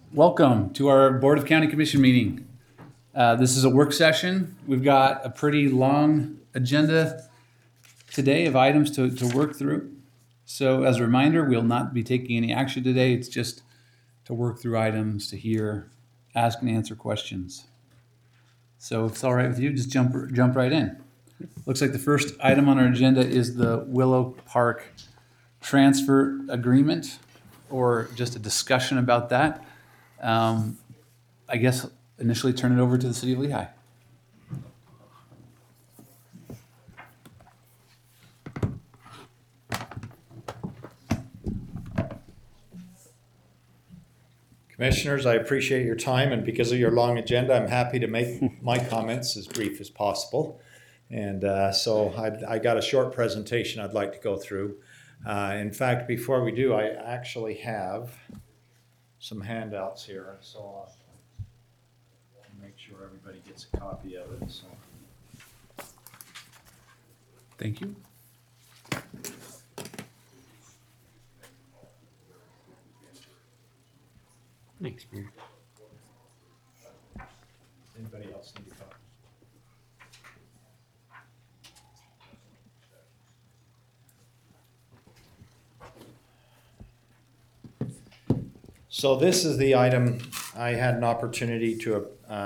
Welcome to our Board of County Commission meeting. This is a work session. We've got a pretty long agenda today of items to work through. So as a reminder, we'll not be taking any action today. It's just to work through items, to hear, ask and answer questions. So if it's all right with you, just jump right in. Looks like the first item on our agenda is the Willow Park transfer agreement, or just a discussion about that. I guess initially turn it over to the City of Lehigh. Commissioners, I appreciate your time, and because of your long agenda, I'm happy to make my comments as brief as possible. And so I got a short presentation I'd like to go through. In fact, before we do, I actually have some handouts here, so I'll make sure everybody gets a copy of it. So. Thank you. Thanks, Mayor. Anybody else need a copy? So this is the item I had an opportunity to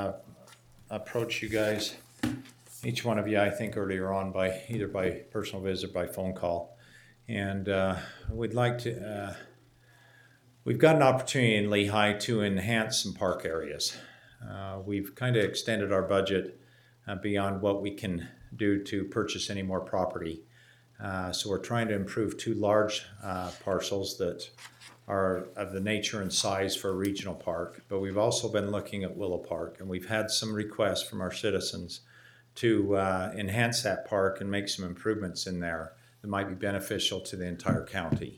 approach you guys, each one of you, I think, earlier on by either by personal visit or by phone call. And we'd like to, we've got an opportunity in Lehigh to enhance some park areas. We've kind of extended our budget beyond what we can do to purchase any more property. So we're trying to improve two large parcels that are of the nature and size for a regional park, but we've also been looking at Willow Park, and we've had some requests from our citizens to enhance that park and make some improvements in there that might be beneficial to the entire county.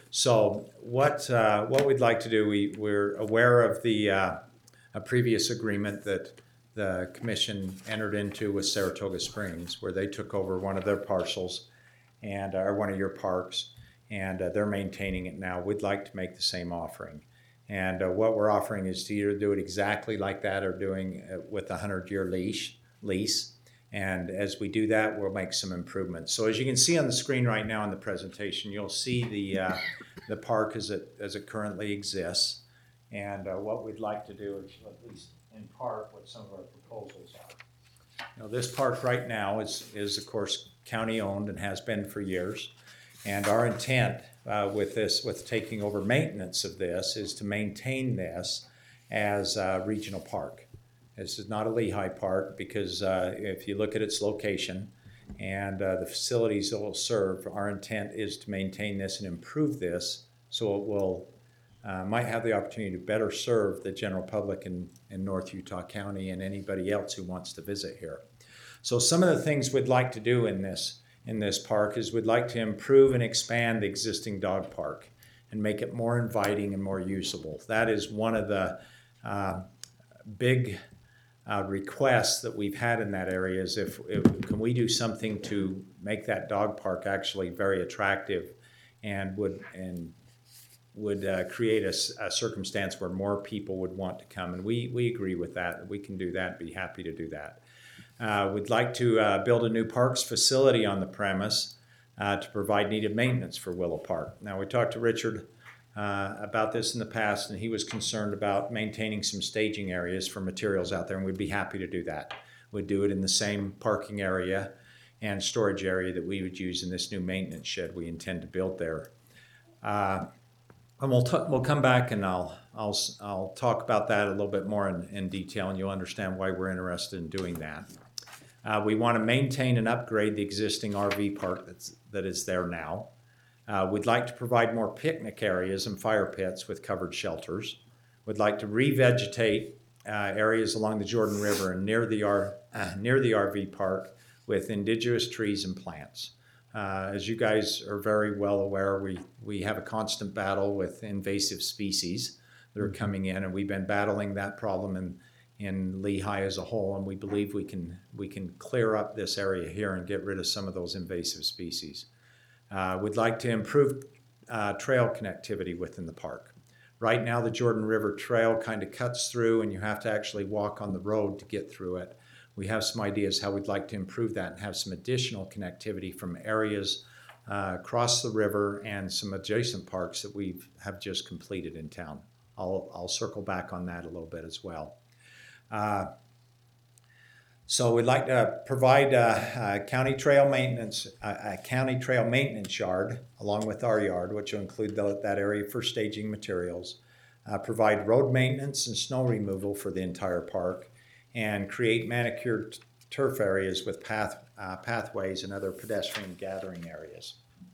So what we'd like to do, we're aware of the a previous agreement that the commission entered into with Saratoga Springs, where they took over one of their parcels and or one of your parks, and they're maintaining it now. We'd like to make the same offering. And what we're offering is to either do it exactly like that or doing it with a 100-year lease. And as we do that, we'll make some improvements. So as you can see on the screen right now in the presentation, you'll see the park as it currently exists. And what we'd like to do is, at least in part, what some of our proposals are. Now, this park right now is of course county owned and has been for years. And our intent with taking over maintenance of this, is to maintain this as a regional park. This is not a Lehigh park because if you look at its location and the facilities it will serve, our intent is to maintain this and improve this so it will might have the opportunity to better serve the general public in North Utah County and anybody else who wants to visit here. So some of the things we'd like to do in this park is we'd like to improve and expand the existing dog park and make it more inviting and more usable. That is one of the big requests that we've had in that area, is if can we do something to make that dog park actually very attractive and would create a circumstance where more people would want to come. And we agree with that. We can do that, be happy to do that. We'd like to build a new parks facility on the premise to provide needed maintenance for Willow Park. Now, we talked to Richard about this in the past, and he was concerned about maintaining some staging areas for materials out there, and we'd be happy to do that. We'd do it in the same parking area and storage area that we would use in this new maintenance shed we intend to build there. And we'll come back and I'll talk about that a little bit more in detail, and you'll understand why we're interested in doing that. We want to maintain and upgrade the existing RV park that is there now. We'd like to provide more picnic areas and fire pits with covered shelters. We'd like to revegetate areas along the Jordan River and near the RV park with indigenous trees and plants. As you guys are very well aware, we have a constant battle with invasive species that are coming in, and we've been battling that problem in Lehigh as a whole, and we believe we can clear up this area here and get rid of some of those invasive species. We'd like to improve trail connectivity within the park. Right now, the Jordan River Trail kind of cuts through, and you have to actually walk on the road to get through it. We have some ideas how we'd like to improve that and have some additional connectivity from areas across the river and some adjacent parks that we have just completed in town. I'll circle back on that a little bit as well. So we'd like to provide a county trail maintenance yard along with our yard, which will include that area for staging materials, provide road maintenance and snow removal for the entire park, and create manicured turf areas with pathways and other pedestrian gathering areas.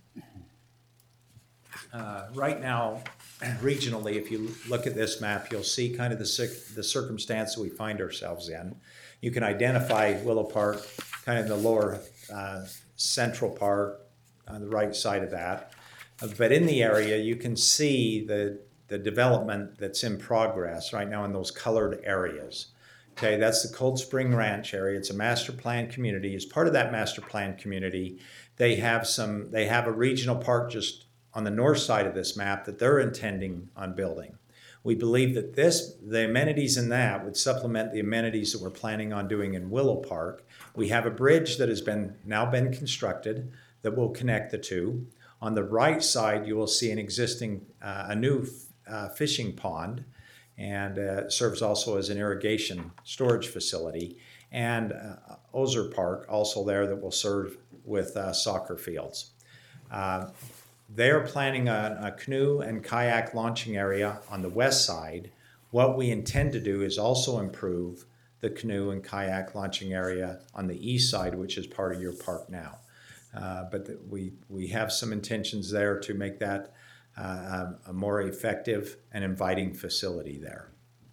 Right now, regionally, if you look at this map, you'll see kind of the circumstance that we find ourselves in. You can identify Willow Park, kind of the lower central part on the right side of that. But in the area, you can see the development that's in progress right now in those colored areas. Okay, that's the Cold Spring Ranch area. It's a master plan community. As part of that master plan community, they have a regional park just on the north side of this map that they're intending on building. We believe that the amenities in that would supplement the amenities that we're planning on doing in Willow Park. We have a bridge that has now been constructed that will connect the two. On the right side, you will see a new fishing pond, and serves also as an irrigation storage facility, and Ozer Park also there that will serve with soccer fields. They're planning a canoe and kayak launching area on the west side. What we intend to do is also improve the canoe and kayak launching area on the east side, which is part of your park now. But we have some intentions there to make that a more effective and inviting facility there.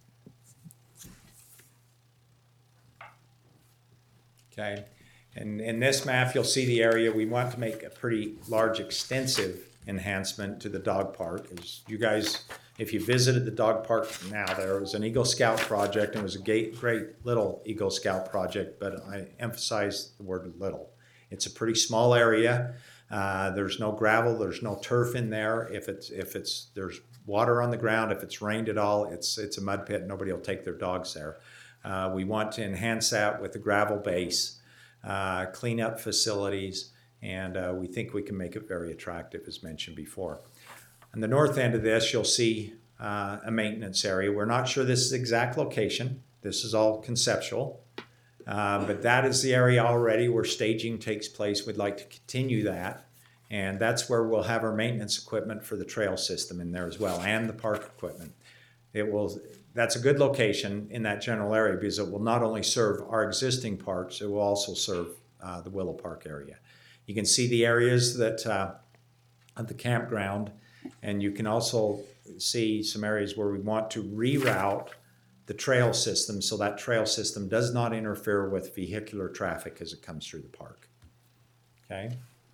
Okay, and in this map, you'll see the area. We want to make a pretty large, extensive enhancement to the dog park. As you guys, if you visited the dog park now, there was an Eagle Scout project, and it was a great little Eagle Scout project, but I emphasize the word little. It's a pretty small area. There's no gravel, there's no turf in there. If there's water on the ground, if it's rained at all, it's a mud pit. Nobody will take their dogs there. We want to enhance that with a gravel base, clean up facilities, and we think we can make it very attractive, as mentioned before. On the north end of this, you'll see a maintenance area. We're not sure this is the exact location. This is all conceptual. But that is the area already where staging takes place. We'd like to continue that. And that's where we'll have our maintenance equipment for the trail system in there as well, and the park equipment. That's a good location in that general area because it will not only serve our existing parks, it will also serve the Willow Park area. You can see the areas that of the campground, and you can also see some areas where we want to reroute the trail system so that trail system does not interfere with vehicular traffic as it comes through the park. Okay.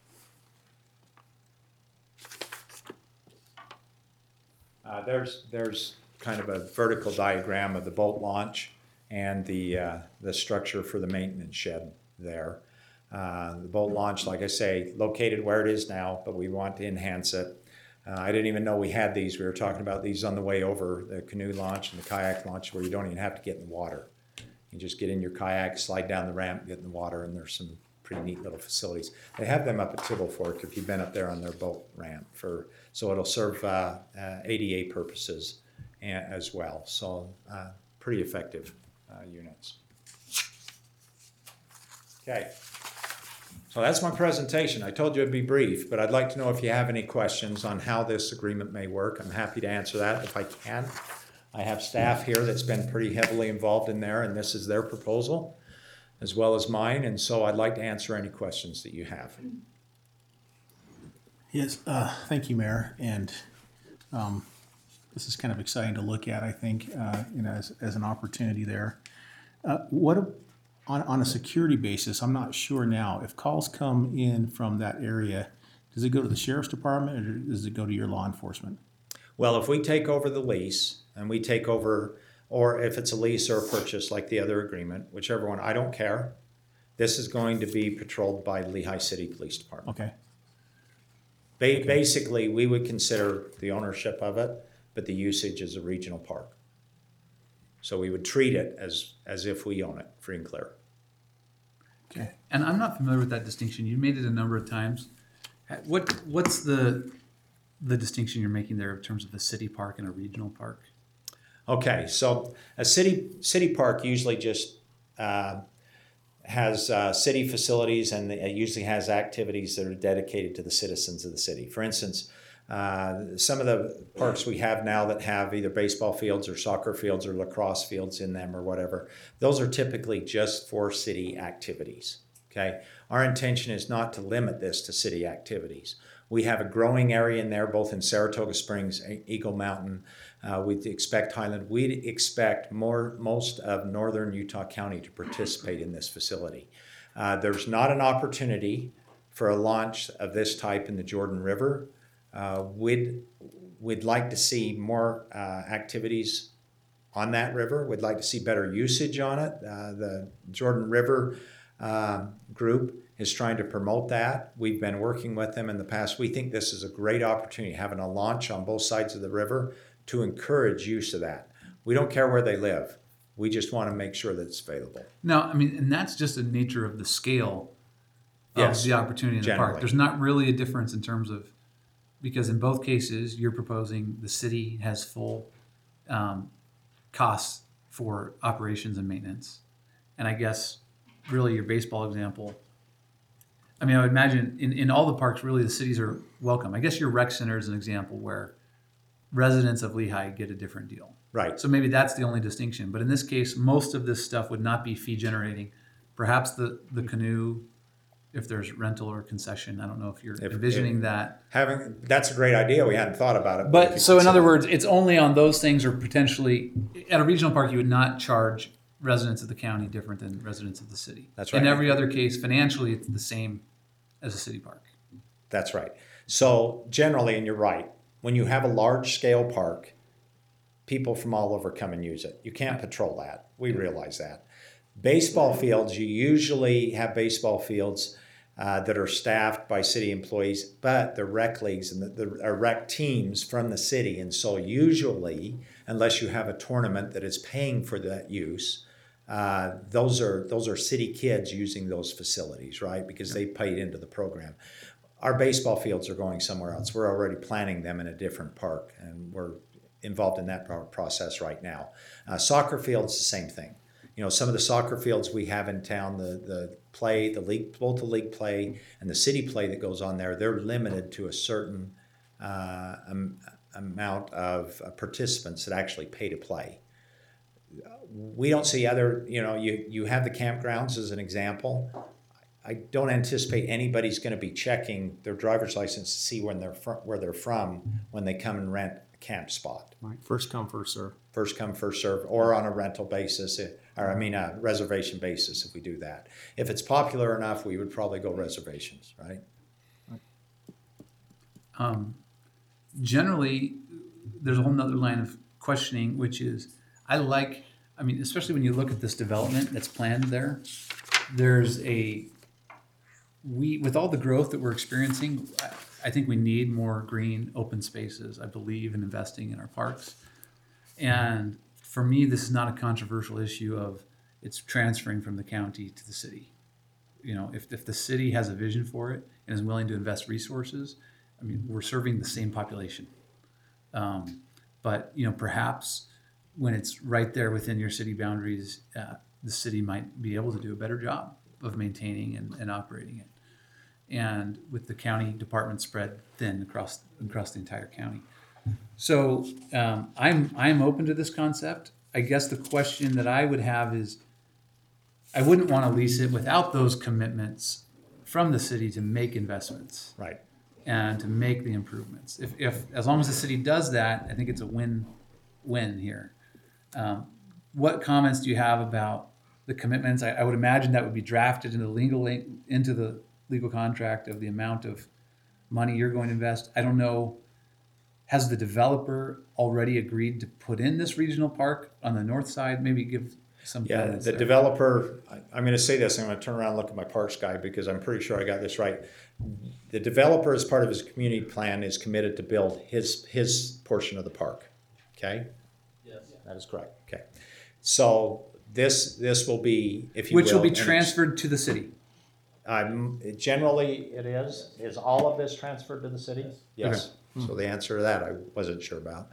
There's kind of a vertical diagram of the boat launch and the structure for the maintenance shed there. The boat launch, like I say, located where it is now, but we want to enhance it. I didn't even know we had these. We were talking about these on the way over, the canoe launch and the kayak launch, where you don't even have to get in the water. You just get in your kayak, slide down the ramp, get in the water, and there's some pretty neat little facilities. They have them up at Tibble Fork if you've been up there on their boat ramp, so it'll serve ADA purposes as well. So pretty effective units. Okay. So that's my presentation. I told you it'd be brief, but I'd like to know if you have any questions on how this agreement may work. I'm happy to answer that if I can. I have staff here that's been pretty heavily involved in there, and this is their proposal as well as mine, and so I'd like to answer any questions that you have. Yes, thank you, Mayor. And this is kind of exciting to look at, I think, as an opportunity there. On a security basis, I'm not sure now, if calls come in from that area, does it go to the sheriff's department or does it go to your law enforcement? Well, if we take over the lease and we take over, or if it's a lease or a purchase like the other agreement, whichever one, I don't care. This is going to be patrolled by Lehigh City Police Department. Okay. Basically, we would consider the ownership of it but the usage is a regional park. So we would treat it as if we own it, free and clear. Okay. And I'm not familiar with that distinction. You made it a number of times. What's the distinction you're making there in terms of a city park and a regional park? Okay, so a city park usually just has city facilities, and it usually has activities that are dedicated to the citizens of the city. For instance, some of the parks we have now that have either baseball fields or soccer fields or lacrosse fields in them or whatever, those are typically just for city activities. Okay, our intention is not to limit this to city activities. We have a growing area in there, both in Saratoga Springs, Eagle Mountain. We'd expect Highland. We'd expect most of northern Utah County to participate in this facility. There's not an opportunity for a launch of this type in the Jordan River. We'd like to see more activities on that river. We'd like to see better usage on it. The Jordan River group is trying to promote that. We've been working with them in the past. We think this is a great opportunity, having a launch on both sides of the river to encourage use of that. We don't care where they live. We just want to make sure that it's available. No, I mean, and that's just the nature of the scale of Yes, the opportunity in the generally. park. There's not really a difference in terms of, because in both cases, you're proposing the city has full costs for operations and maintenance. And I guess really your baseball example, I mean, I would imagine in all the parks, really the cities are welcome. I guess your rec center is an example where residents of Lehigh get a different deal. Right. So maybe that's the only distinction. But in this case, most of this stuff would not be fee generating. Perhaps the canoe, if there's rental or concession. I don't know if you're envisioning that. That's a great idea. We hadn't thought about it. But so in other words, it's only on those things, or potentially at a regional park, you would not charge residents of the county different than residents of the city. That's right. In every other case, financially, it's the same as a city park. That's right. So generally, and you're right, when you have a large scale park, people from all over come and use it. You can't patrol that. We realize that. Baseball fields, you usually have baseball fields that are staffed by city employees, but the rec leagues and the rec teams from the city. And so usually, unless you have a tournament that is paying for that use, those are city kids using those facilities, right? Because they paid into the program. Our baseball fields are going somewhere else. We're already planning them in a different park, and we're involved in that process right now. Soccer fields, the same thing. You know, some of the soccer fields we have in town, the league, both the league play and the city play that goes on there, they're limited to a certain amount of participants that actually pay to play. We don't see other, you have the campgrounds as an example. I don't anticipate anybody's going to be checking their driver's license to see where they're from when they come and rent a camp spot. Right. First come, first serve. First come, first serve, or on a rental basis, a reservation basis if we do that. If it's popular enough, we would probably go reservations, right? Generally, there's a whole nother line of questioning, which is, especially when you look at this development that's planned there, with all the growth that we're experiencing, I think we need more green open spaces. I believe in investing in our parks. And for me, this is not a controversial issue of it's transferring from the county to the city. If the city has a vision for it and is willing to invest resources, we're serving the same population. But perhaps when it's right there within your city boundaries, the city might be able to do a better job of maintaining and operating it. And with the county department spread thin across the entire county. So I'm open to this concept. I guess the question that I would have is, I wouldn't want to lease it without those commitments from the city to make investments. Right. And to make the improvements. If as long as the city does that, I think it's a win-win here. What comments do you have about the commitments? I would imagine that would be drafted into the legal contract of the amount of money you're going to invest. I don't know. Has the developer already agreed to put in this regional park on the north side? Maybe give some comments The there. developer, I'm going to say this, I'm going to turn around and look at my parks guy because I'm pretty sure I got this right. The developer, as part of his community plan, is committed to build his portion of the park. Okay? Yes. That is correct, okay. So this will be, if you will. Which will be an transferred to the city. Generally, it is. Is all of this transferred to the city? Yes. So the answer to that I wasn't sure about.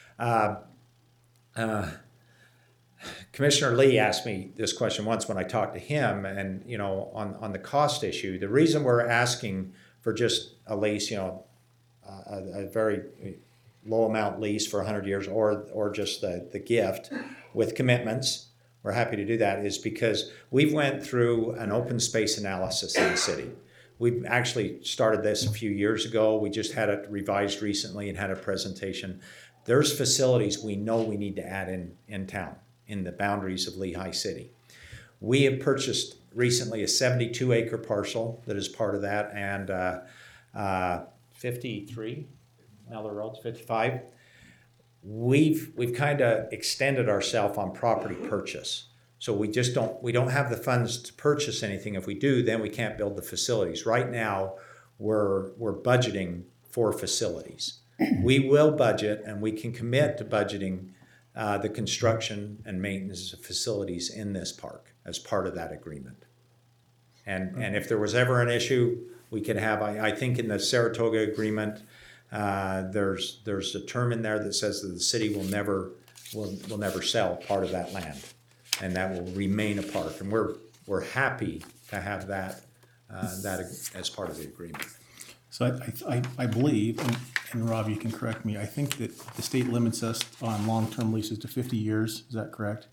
Commissioner Lee asked me this question once when I talked to him, and you know, on the cost issue, the reason we're asking for just a lease, you know, a very low amount lease for 100 years, or just the gift with commitments. We're happy to do that, is because we've went through an open space analysis in the city. We've actually started this a few years ago. We just had it revised recently and had a presentation. There's facilities we know we need to add in town, in the boundaries of Lehigh City. We have purchased recently a 72-acre parcel that is part of that, and 53, Miller Road's 55. We've kind of extended ourselves on property purchase. So we don't have the funds to purchase anything. If we do, then we can't build the facilities. Right now, we're budgeting for facilities. We will budget, and we can commit to budgeting the construction and maintenance of facilities in this park as part of that agreement. And if there was ever an issue, we could have, I think in the Saratoga agreement, there's a term in there that says that the city will never sell part of that land, and that will remain a park. And we're happy to have that as part of the agreement. So I believe, and Rob, you can correct me, I think that the state limits us on long-term leases to 50 years. Is that correct?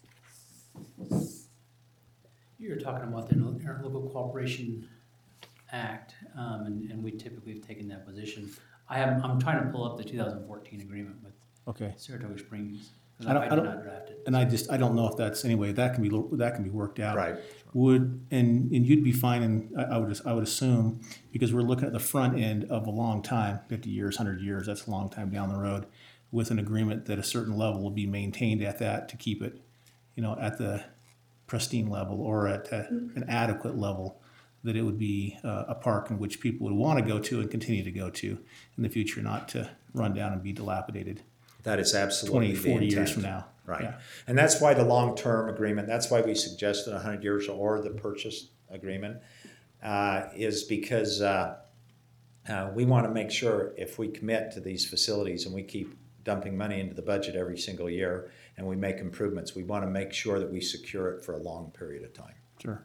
You're talking about the Interlocal Cooperation Act, and we typically have taken that position. I'm trying to pull up the 2014 agreement with Okay. Saratoga Springs, because I I don't- did not draft it. And I don't know if that's, anyway, that can be worked out. Right. And you'd be fine, and I would assume, because we're looking at the front end of a long time, 50 years, 100 years, that's a long time down the road, with an agreement that a certain level will be maintained at that to keep it, you know, at the pristine level or at an adequate level, that it would be a park in which people would want to go to and continue to go to in the future, not to run down and be dilapidated That is absolutely 20, the 40 years intent. from now. Right. Yeah. And that's why the long-term agreement, that's why we suggested 100 years or the purchase agreement, is because we want to make sure if we commit to these facilities and we keep dumping money into the budget every single year and we make improvements, we want to make sure that we secure it for a long period of time. Sure.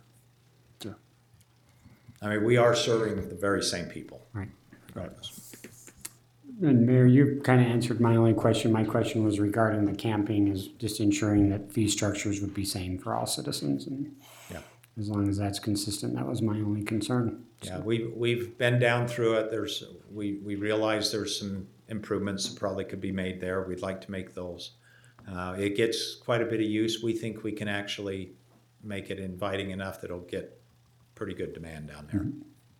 I mean, we are serving the very same people. Right. Regardless. And Mayor, you kind of answered my only question. My question was regarding the camping, is just ensuring that fee structures would be same for all citizens. And Yeah. as long as that's consistent, that was my only concern. Yeah, we've been down through it. We realize there's some improvements that probably could be made there. We'd like to make those. It gets quite a bit of use. We think we can actually make it inviting enough that it'll get pretty good demand down there.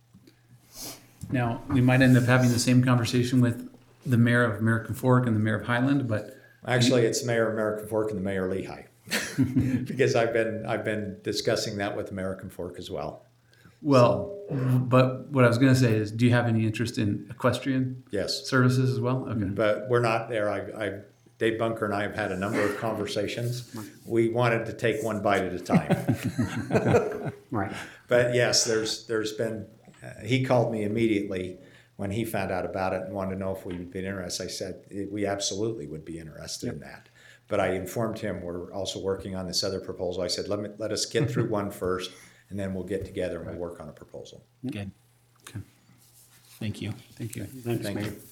Now, we might end up having the same conversation with the mayor of American Fork and the mayor of Highland, but Actually, it's the mayor of American Fork and the mayor of Lehigh, because I've been discussing that with American Fork as well. well, but what I was going to say is, do you have any interest in equestrian Yes, services as well? Okay. but we're not there. Dave Bunker and I have had a number of conversations. We wanted to take one bite at a time. Right. But yes, there's been, he called me immediately when he found out about it and wanted to know if we would be interested. I said, we absolutely would be interested in that. But I informed him we're also working on this other proposal. I said, let us get through one first, and then we'll get together and we'll work on a proposal. Good. Okay. Thank you. Thank you. Thanks, Thank Mayor. you.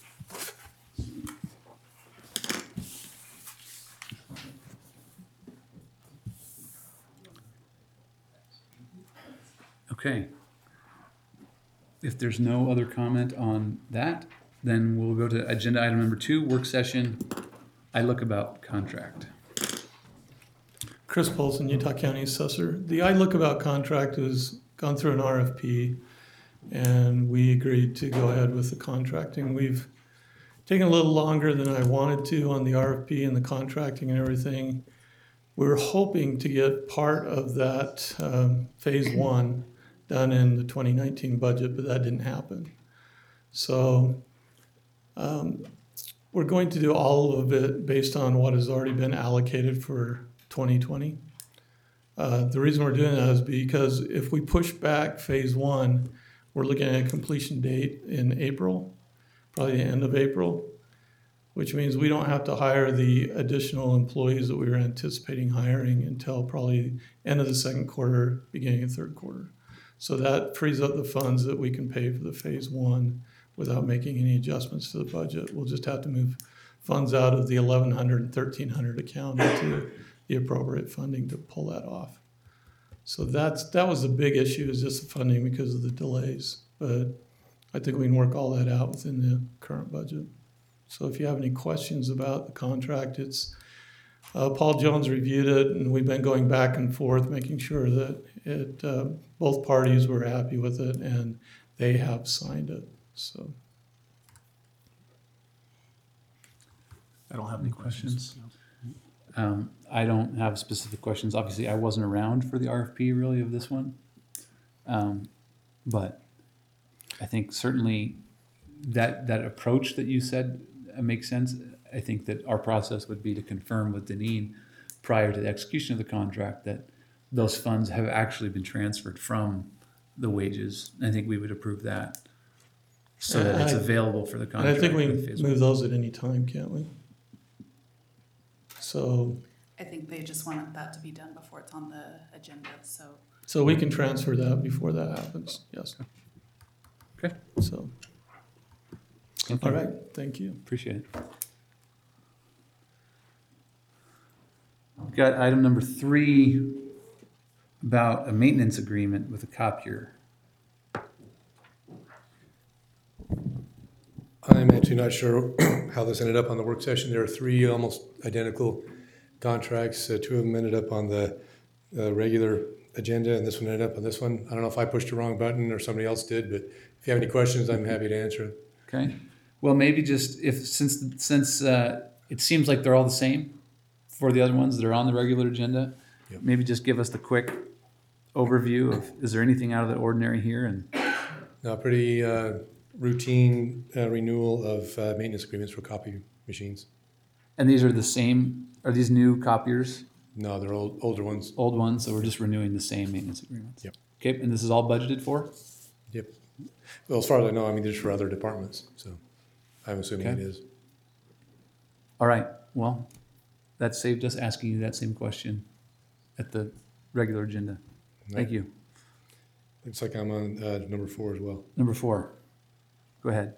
Okay. If there's no other comment on that, then we'll go to agenda item number 2, work session, iLookabout contract. Chris Polson, Utah County Assessor. The iLookabout contract has gone through an RFP, and we agreed to go ahead with the contracting. We've taken a little longer than I wanted to on the RFP and the contracting and everything. We were hoping to get part of that phase 1 done in the 2019 budget, but that didn't happen. So we're going to do all of it based on what has already been allocated for 2020. The reason we're doing that is because if we push back phase one, we're looking at a completion date in April, probably the end of April, which means we don't have to hire the additional employees that we were anticipating hiring until probably end of the second quarter, beginning of third quarter. So that frees up the funds that we can pay for the phase one without making any adjustments to the budget. We'll just have to move funds out of the 1,100 and 1,300 account into the appropriate funding to pull that off. So that was the big issue, is just the funding because of the delays. But I think we can work all that out within the current budget. So if you have any questions about the contract, it's Paul Jones reviewed it, and we've been going back and forth, making sure that both parties were happy with it, and they have signed it. So I don't have any questions. I don't have specific questions. Obviously, I wasn't around for the RFP really of this one. But I think certainly that approach that you said makes sense. I think that our process would be to confirm with Deneen prior to the execution of the contract that those funds have actually been transferred from the wages. I think we would approve that so that it's available for the and contract. I think we with can phase move one. those at any time, can't we? So I think they just wanted that to be done before it's on the agenda, so. so we can transfer that before that happens. Yes. Okay. So Thank all you. right, thank you. Appreciate it. Got item number 3 about a maintenance agreement with a copier. I'm actually not sure how this ended up on the work session. There are 3 almost identical contracts. 2 of them ended up on the regular agenda, and this one ended up on this one. I don't know if I pushed the wrong button or somebody else did, but if you have any questions, I'm happy to answer it. Okay. Well, maybe just since it seems like they're all the same for the other ones that are on the regular agenda, Yep. maybe just give us the quick overview of, is there anything out of the ordinary here? And Now, pretty routine renewal of maintenance agreements for copy machines. these are the same, are these new copiers, No, they're older ones. old ones? So we're just renewing the same maintenance agreements? Yep. Okay, and this is all budgeted for? Yep. Well, as far as I know, I mean, there's for other departments, so I'm assuming Okay. it is. All right, well, that saved us asking you that same question at the regular agenda. Thank you. Looks like I'm on number 4 as well. Number 4, go ahead.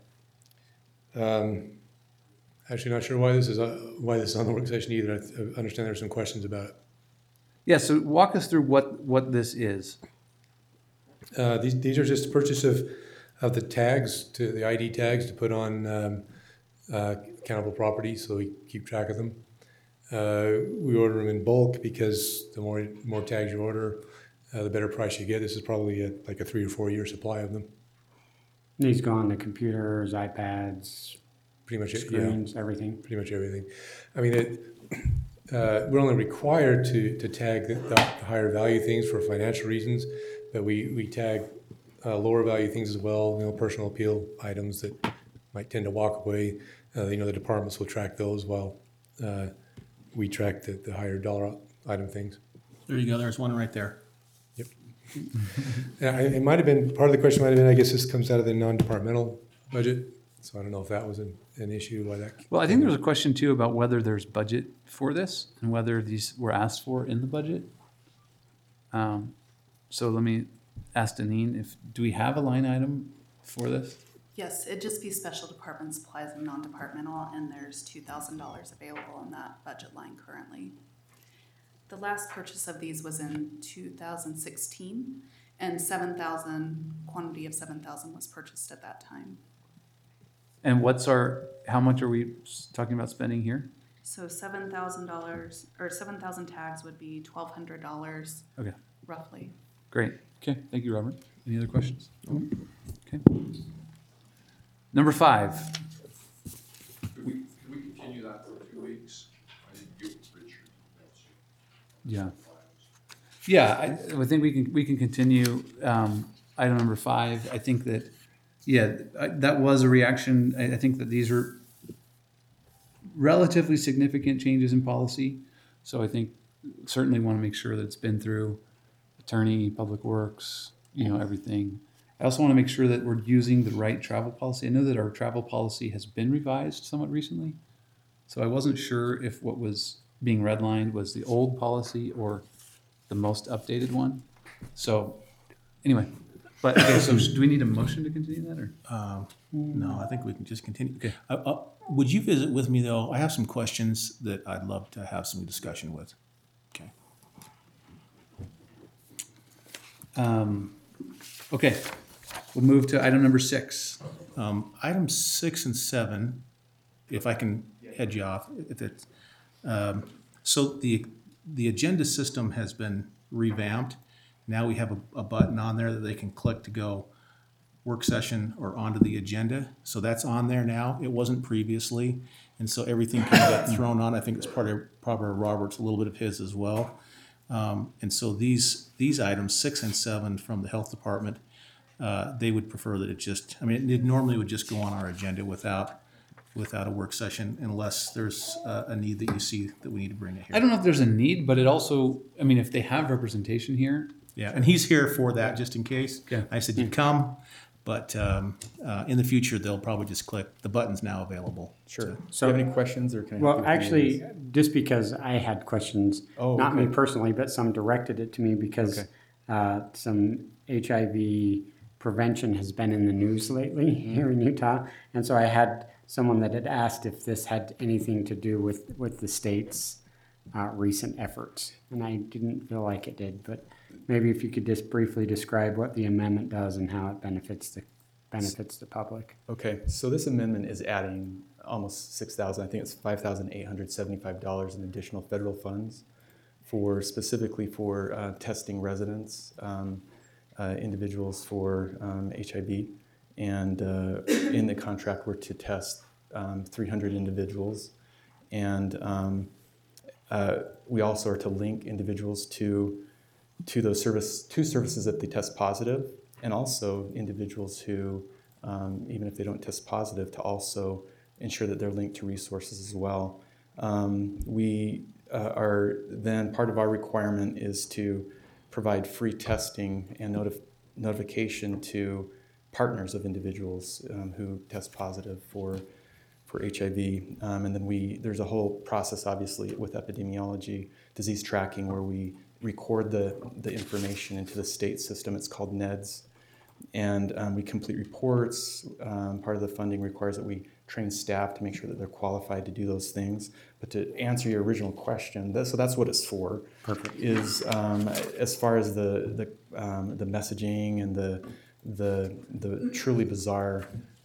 Actually, not sure why this is on the work session either. I understand there's some questions about it. Yeah, so walk us through what this is. These are just purchase of the tags, to the ID tags to put on countable property, so we keep track of them. We order them in bulk because the more tags you order, the better price you get. This is probably like a 3 or 4 year supply of them. These go on the computers, iPads, Pretty much, yeah, screens, everything. pretty much everything. I mean, we're only required to tag the higher value things for financial reasons, but we tag lower value things as well. Personal appeal items that might tend to walk away. The departments will track those while we track the higher dollar item things. There you go. There's one right there. Yeah, it might have been, part of the question might have been, I guess this comes out of the non-departmental budget, so I don't know if that was an issue, why that. Well, I think there's a question too about whether there's budget for this and whether these were asked for in the budget. So let me ask Deneen, do we have a line item for this? Yes, it'd just be special department supplies and non-departmental, and there's $2,000 available in that budget line currently. The last purchase of these was in 2016, and 7,000, quantity of 7,000 was purchased at that time. And how much are we talking about spending here? So $7,000, or 7,000 tags would be $1,200 Okay, roughly. great. Okay, thank you, Robert. Any other questions? Okay. Number 5. Can we continue that for 2 weeks? I didn't give Richard. Yeah. Yeah, I think we can continue item number 5. I think that, that was a reaction. I think that these are relatively significant changes in policy. So I think certainly want to make sure that it's been through attorney, public works, everything. I also want to make sure that we're using the right travel policy. I know that our travel policy has been revised somewhat recently. So I wasn't sure if what was being redlined was the old policy or the most updated one. So anyway, but okay, so do we need a motion to continue that or? No, I think we can just continue. Okay. Would you visit with me, though? I have some questions that I'd love to have some discussion with. Okay. Okay, we'll move to item number 6. Items 6 and 7, if I can head you off. So the agenda system has been revamped. Now we have a button on there that they can click to go work session or onto the agenda. So that's on there now. It wasn't previously. And so everything kind of got thrown on. I think it's probably Robert's, a little bit of his as well. And so these items, 6 and 7 from the health department, they would prefer that it normally would just go on our agenda without a work session unless there's a need that you see that we need to bring it here. I don't know if there's a need, but it also, if they have representation here. Yeah, and he's here for that, just in case. Okay. I said you'd come, but in the future, they'll probably just click. The button's now available. Sure. So- Do you have any questions, or can I? Well, help you with any of actually, these? just because I had questions, Oh, not me okay. personally, but some directed it to me because some HIV prevention has been in the news lately here in Utah. And so I had someone that had asked if this had anything to do with the state's recent efforts. And I didn't feel like it did, but maybe if you could just briefly describe what the amendment does and how it benefits the public. Okay, so this amendment is adding almost $6,000, I think it's $5,875 in additional federal funds specifically for testing residents, individuals for HIV. And in the contract, we're to test 300 individuals. And we also are to link individuals to those services if they test positive, and also individuals who, even if they don't test positive, to also ensure that they're linked to resources as well. We are then, part of our requirement is to provide free testing and notification to partners of individuals who test positive for HIV. And then there's a whole process, obviously, with epidemiology, disease tracking, where we record the information into the state system. It's called NEDS. And we complete reports. Part of the funding requires that we train staff to make sure that they're qualified to do those things. But to answer your original question, so that's what it's for. Perfect. Is as far as the messaging and the truly bizarre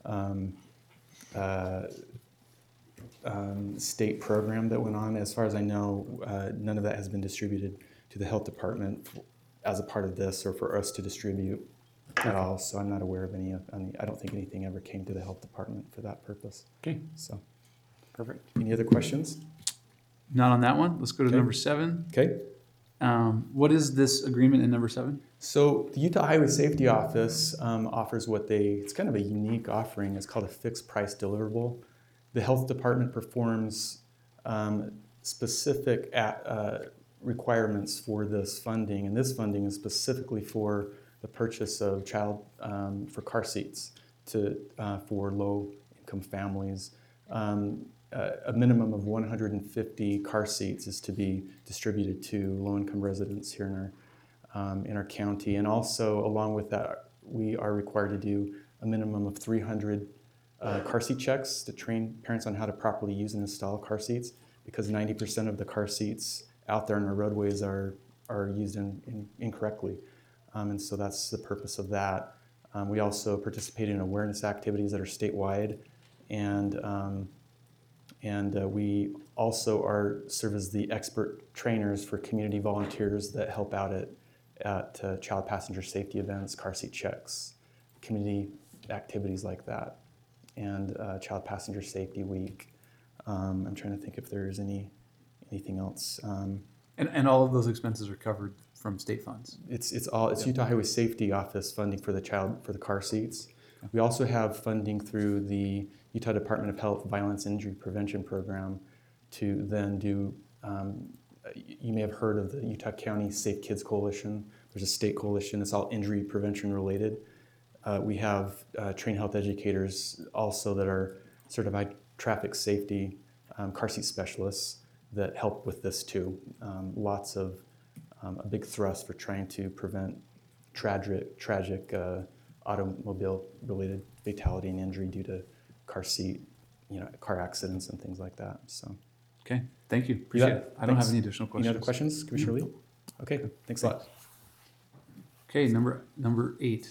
state program that went on. As far as I know, none of that has been distributed to the health department as a part of this, or for us to distribute at all. So I'm not aware of any. I don't think anything ever came to the health department for that purpose. Okay, So, perfect. any other questions? Not on that one. Let's go to Okay. number 7. Okay. What is this agreement in number 7? So the Utah Highway Safety Office offers it's kind of a unique offering. It's called a fixed price deliverable. The health department performs specific requirements for this funding, and this funding is specifically for the purchase of for car seats for low-income families. A minimum of 150 car seats is to be distributed to low-income residents here in our county. And also, along with that, we are required to do a minimum of 300 car seat checks to train parents on how to properly use and install car seats, because 90% of the car seats out there on our roadways are used incorrectly. And so that's the purpose of that. We also participate in awareness activities that are statewide, and we also serve as the expert trainers for community volunteers that help out at child passenger safety events, car seat checks, community activities like that, and Child Passenger Safety Week. I'm trying to think if there's anything else. And all of those expenses are covered from state funds. It's Utah Highway Safety Office funding for the car seats. We also have funding through the Utah Department of Health Violence Injury Prevention Program to then do, you may have heard of the Utah County Safe Kids Coalition. There's a state coalition. It's all injury prevention related. We have trained health educators also that are certified traffic safety car seat specialists that help with this too. Lots of a big thrust for trying to prevent tragic automobile-related fatality and injury due to car seat, car accidents and things like that. So, Okay, thank you. Appreciate it. I don't have any additional questions. Any other questions, Commissioner Lee? Okay, thanks a lot. Okay, number 8.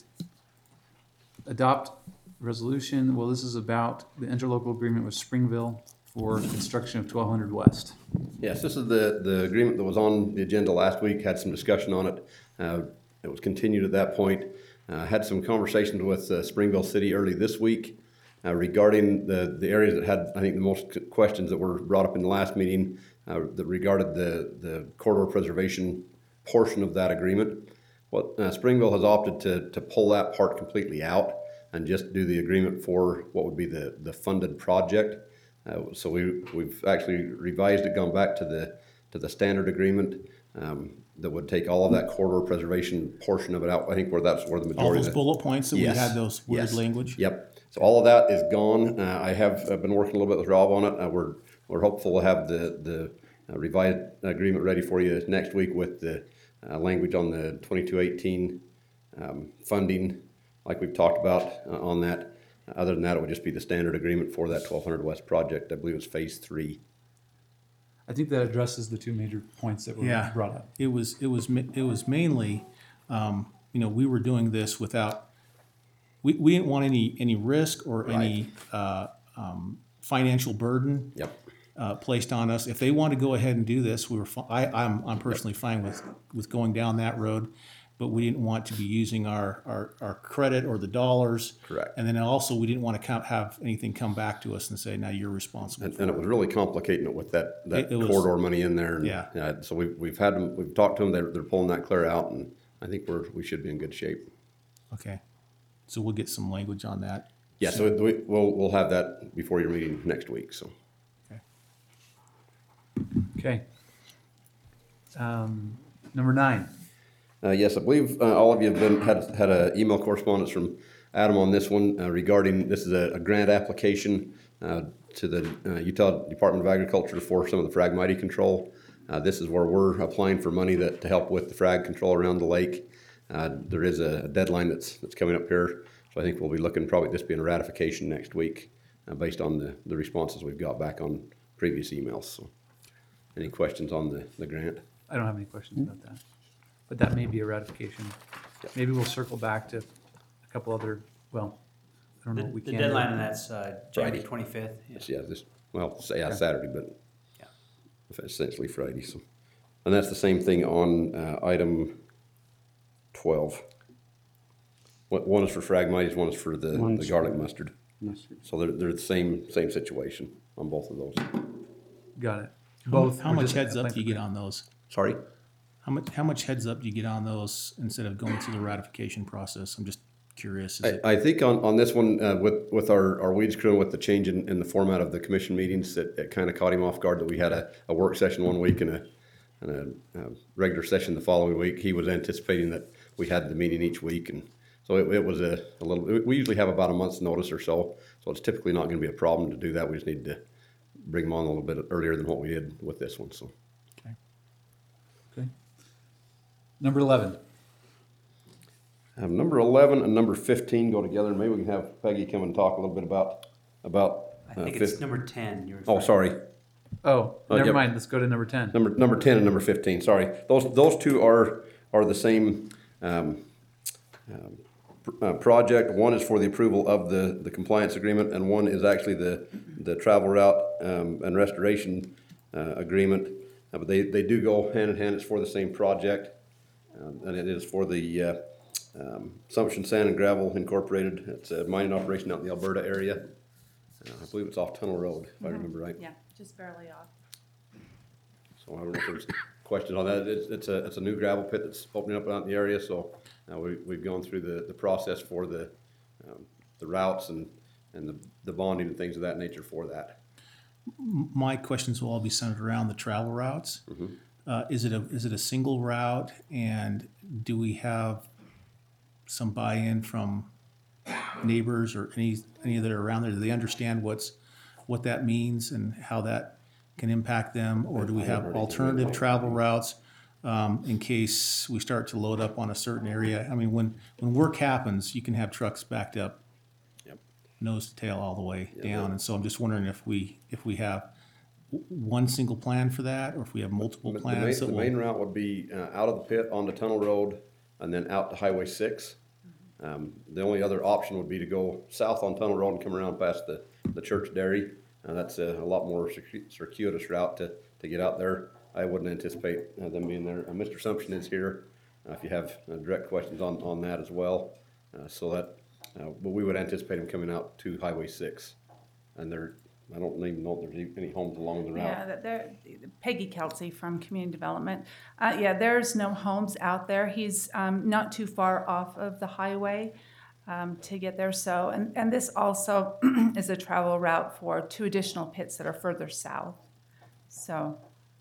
Adopt resolution. Well, this is about the interlocal agreement with Springville for construction of 1200 West. Yes, this is the agreement that was on the agenda last week, had some discussion on it. It was continued at that point. Had some conversations with Springville City early this week regarding the areas that had, I think, the most questions that were brought up in the last meeting that regarded the corridor preservation portion of that agreement. Springville has opted to pull that part completely out and just do the agreement for what would be the funded project. So we've actually revised it, gone back to the standard agreement that would take all of that corridor preservation portion of it out. I think that's where the majority All of those the bullet points that Yes. we had those weird Yes. language. Yep. So all of that is gone. I have been working a little bit with Rob on it. We're hopeful to have the revised agreement ready for you next week with the language on the 2218 funding, like we've talked about on that. Other than that, it would just be the standard agreement for that 1200 West project. I believe it's phase 3. I think that addresses the 2 major points that were brought up. It was mainly, we were doing this without, we didn't want any risk or any financial burden placed on us. If they want to go ahead and do this, I'm personally fine with going down that road, but we didn't want to be using our credit or the dollars. Correct. And then also we didn't want to have anything come back to us and say, now you're responsible. And it was really complicating it with that It was- corridor money in there. And, Yeah. So we've talked to them. They're pulling that clear out, and I think we should be in good shape. Okay. So we'll get some language on that. Yeah. So we'll have that before your meeting next week. So. Okay. Number 9. Yes, I believe all of you have had an email correspondence from Adam on this one regarding this is a grant application to the Utah Department of Agriculture for some of the Phragmite control. This is where we're applying for money to help with the frag control around the lake. There is a deadline that's coming up here, so I think we'll be looking probably this being a ratification next week based on the responses we've got back on previous emails. So, any questions on the grant? I don't have any questions about that. But that may be a ratification. Maybe we'll circle back to a couple other, I don't know what we The can. deadline on that's January Friday. 25th. Yeah. Saturday, but Yeah. essentially Friday. So, and that's the same thing on item 12. One is for Phragmites, one is for the garlic mustard. So they're the same situation on both of those. Got it. How much heads up do you get on those? Sorry? How much heads up do you get on those instead of going through the ratification process? I'm just curious. I think on this one, with our weeds crew and with the change in the format of the commission meetings, it kind of caught him off guard that we had a work session one week and a regular session the following week. He was anticipating that we had the meeting each week, and so it was a little. We usually have about a month's notice or so it's typically not going to be a problem to do that. We just need to bring them on a little bit earlier than what we did with this one. So. Okay. Number 11. Number 11 and number 15 go together, and maybe we can have Peggy come and talk a little bit about. I think it's number 10. Sorry. Oh, never yep. mind. Let's go to number 10. Number 10 and number 15. Sorry, those two are the same project. One is for the approval of the compliance agreement, and one is actually the travel route and restoration agreement. But they do go hand in hand. It's for the same project, and it is for the Assumption Sand and Gravel Incorporated. It's a mining operation out in the Alberta area. I believe it's off Tunnel Road, if I remember right. Yeah, just barely off. So I don't know if there's questions on that. It's a new gravel pit that's opening up out in the area. So we've gone through the process for the the routes and the bonding and things of that nature for that. My questions will all be centered around the travel routes. Is it a single route, and do we have some buy-in from neighbors or any that are around there? Do they understand what that means and how that can impact them, or do we have alternative travel routes in case we start to load up on a certain area? I mean, when work happens, you can have trucks backed up, nose to tail all the way down, and so I'm just wondering if we have one single plan for that, or if we have multiple plans. The main route would be out of the pit onto Tunnel Road and then out to Highway 6. The only other option would be to go south on Tunnel Road and come around past the church dairy. That's a lot more circuitous route to get out there. I wouldn't anticipate them being there. Mr. Sumption is here if you have direct questions on that as well. But we would anticipate them coming out to Highway 6. And I don't even know if there's any homes along the route. Yeah, Peggy Kelsey from Community Development. There's no homes out there. He's not too far off of the highway to get there. So, and this also is a travel route for 2 additional pits that are further south. So.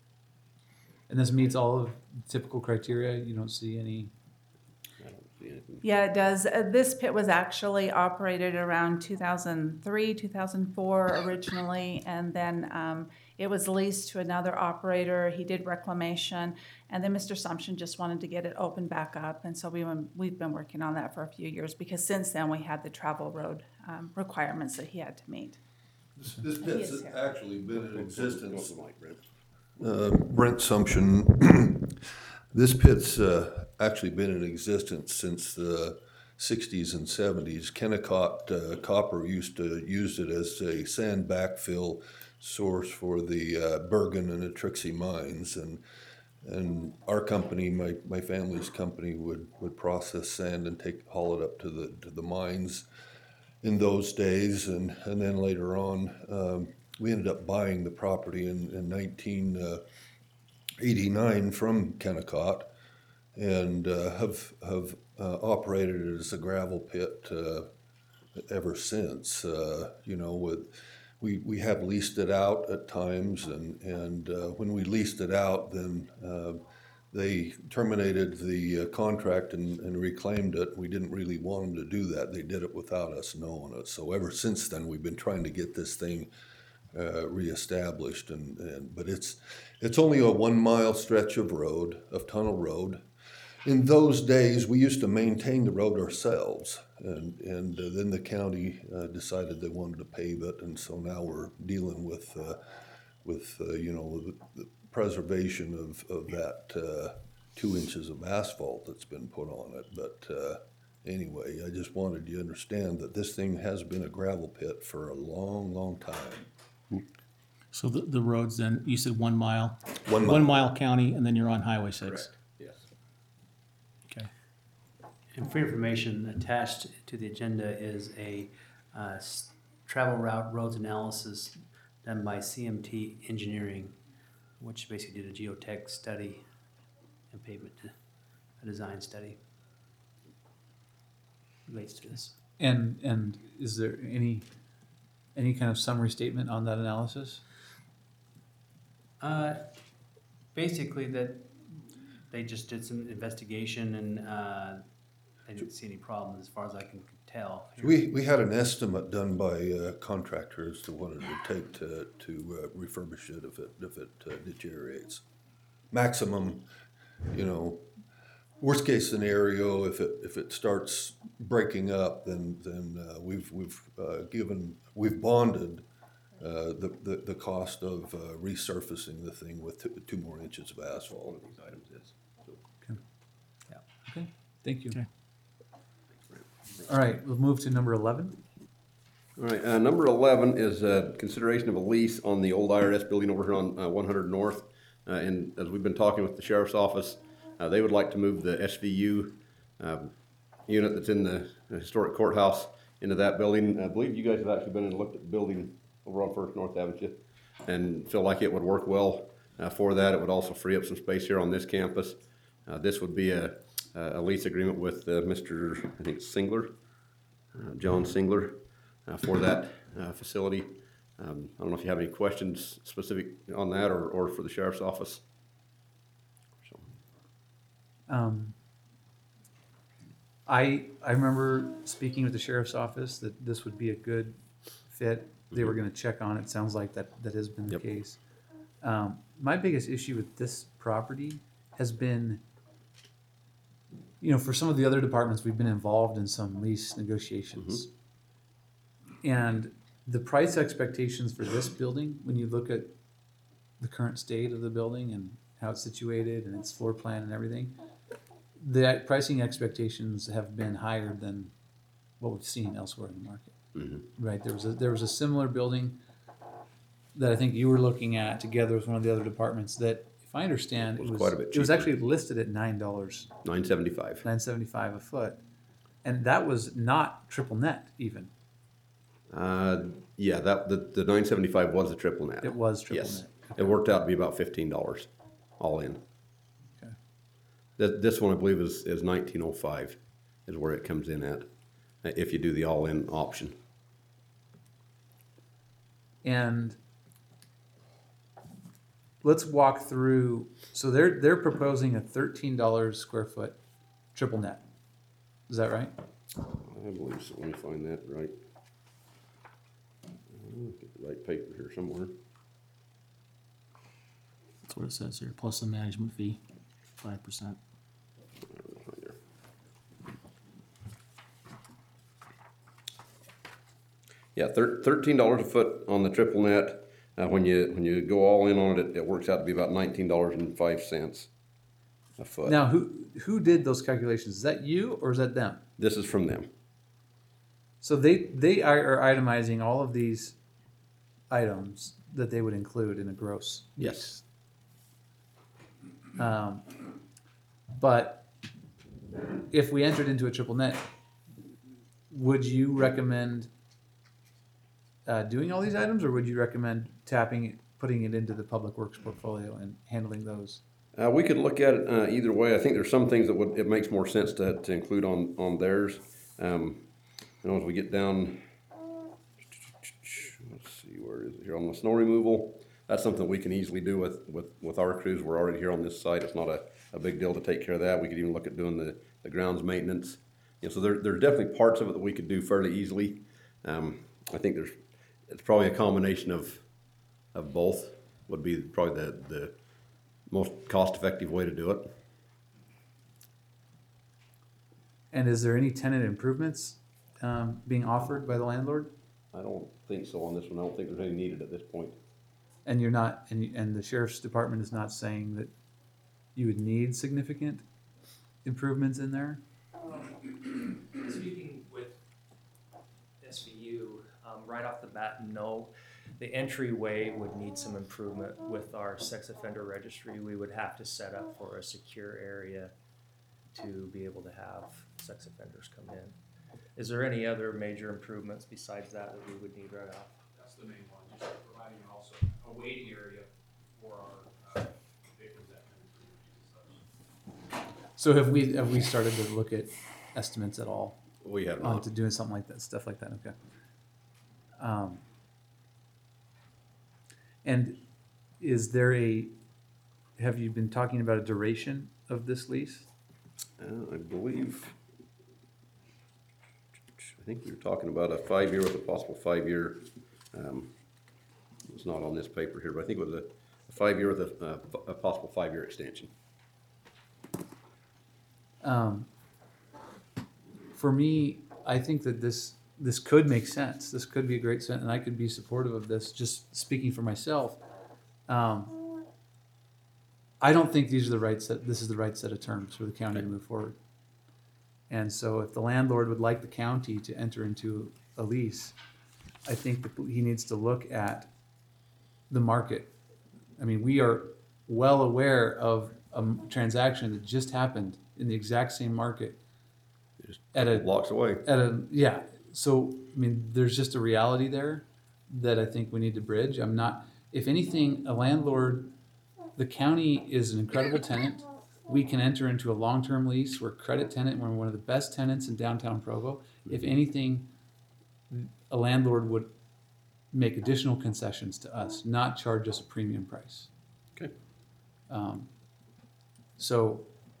And this meets all of the typical criteria? You don't see any? I don't see anything. Yeah, it does. This pit was actually operated around 2003, 2004 originally, and then it was leased to another operator. He did reclamation, and then Mr. Sumption just wanted to get it opened back up, and so we've been working on that for a few years because since then we had the travel road requirements that he had to meet. This pit's actually been in existence. Brent. Brent Sumption. This pit's actually been in existence since the 60s and 70s. Kennecott Copper used to use it as a sand backfill source for the Bergen and the Trixie mines, and our company, my family's company, would process sand and haul it up to the mines in those days, and then later on we ended up buying the property in 1989 from Kennecott, and have operated it as a gravel pit ever since. We have leased it out at times, and when we leased it out, then they terminated the contract and reclaimed it. We didn't really want them to do that. They did it without us knowing it. So ever since then, we've been trying to get this thing reestablished, but it's only a 1 mile stretch of tunnel road. In those days, we used to maintain the road ourselves, and then the county decided they wanted to pave it, and so now we're dealing with the preservation of that 2 inches of asphalt that's been put on it. But anyway, I just wanted you to understand that this thing has been a gravel pit for a long, long time. So the roads then, you said 1 mile? 1 mile. 1 mile county, and then you're on Highway 6? Correct. Yes. Okay. And for information, attached to the agenda is a travel route roads analysis done by CMT Engineering, which basically did a geotech study and pavement a design study relates to this. And is there any kind of summary statement on that analysis? Basically that they just did some investigation and they didn't see any problems as far as I can tell. We had an estimate done by contractors to what it would take to refurbish it if it deteriorates. Maximum, worst case scenario, if it starts breaking up, then we've bonded the cost of resurfacing the thing with 2 more inches of asphalt. One of these items is. Okay. Yeah. Okay. Thank you. Okay. All right, we'll move to number 11. All right, number 11 is consideration of a lease on the old IRS building over here on 100 North. And as we've been talking with the sheriff's office, they would like to move the SVU unit that's in the historic courthouse into that building. I believe you guys have actually been and looked at the building over on First North, haven't you? And feel like it would work well for that. It would also free up some space here on this campus. This would be a lease agreement with Mr. I think Singler. John Singler, for that facility. I don't know if you have any questions specific on that or for the sheriff's office. So, I remember speaking with the sheriff's office that this would be a good fit. They were gonna check on it. Sounds like that has been the Yep. case. My biggest issue with this property has been, for some of the other departments, we've been involved in some lease negotiations. And the price expectations for this building, when you look at the current state of the building and how it's situated and its floor plan and everything, the pricing expectations have been higher than what we've seen elsewhere in the market. Right, there was a similar building that I think you were looking at together with one of the other departments that, if I understand, It was quite a bit it was cheaper. actually listed at $9, $975. $9.75 a foot, and that was not triple net even. Yeah, the $975 was a triple net. It was triple Yes. net. It worked out to be about $15 all in. Okay. This one, I believe, is $1905 is where it comes in at, if you do the all-in option. And let's walk through. So they're proposing a $13 square foot triple net. Is that right? I believe so. Let me find that right. Get the right paper here somewhere. That's what it says here, plus the management fee, 5%. Right there. Yeah, $13 a foot on the triple net. When you go all in on it, it works out to be about $19.05 a foot. Now, who did those calculations? Is that you or is that them? This is from them. So they are itemizing all of these items that they would include in a gross. Yes. But if we entered into a triple net, would you recommend doing all these items, or would you recommend putting it into the public works portfolio and handling those? We could look at it either way. I think there's some things that it makes more sense to include on theirs. As we get down, let's see, where is it here on the snow removal? That's something we can easily do with our crews. We're already here on this site. It's not a big deal to take care of that. We could even look at doing the grounds maintenance. So there's definitely parts of it that we could do fairly easily. I think it's probably a combination of both would be probably the most cost-effective way to do it. And is there any tenant improvements being offered by the landlord? I don't think so on this one. I don't think there's any needed at this point. And you're not, and the sheriff's department is not saying that you would need significant improvements in there? Speaking with SVU, right off the bat, no. The entryway would need some improvement with our sex offender registry. We would have to set up for a secure area to be able to have sex offenders come in. Is there any other major improvements besides that we would need right off? That's the main one, just providing also a waiting area for our victims that can improve. So have we started to look at estimates at all? We have On not. to doing something like that, stuff like that, okay. And have you been talking about a duration of this lease? I believe, I think we were talking about a 5-year with a possible 5-year, it's not on this paper here, but I think it was a 5-year with a possible 5-year extension. For me, I think that this could make sense. This could be a great sense, and I could be supportive of this, just speaking for myself. I don't think this is the right set of terms for the county to move forward. And so if the landlord would like the county to enter into a lease, I think that he needs to look at the market. I mean, we are well aware of a transaction that just happened in the exact same market. Just At a blocks away. Yeah. So, I mean, there's just a reality there that I think we need to bridge. If anything, a landlord, the county is an incredible tenant. we can enter into a long-term lease. We're a credit tenant. We're one of the best tenants in downtown Provo. If anything, a landlord would make additional concessions to us, not charge us a premium price. Okay. So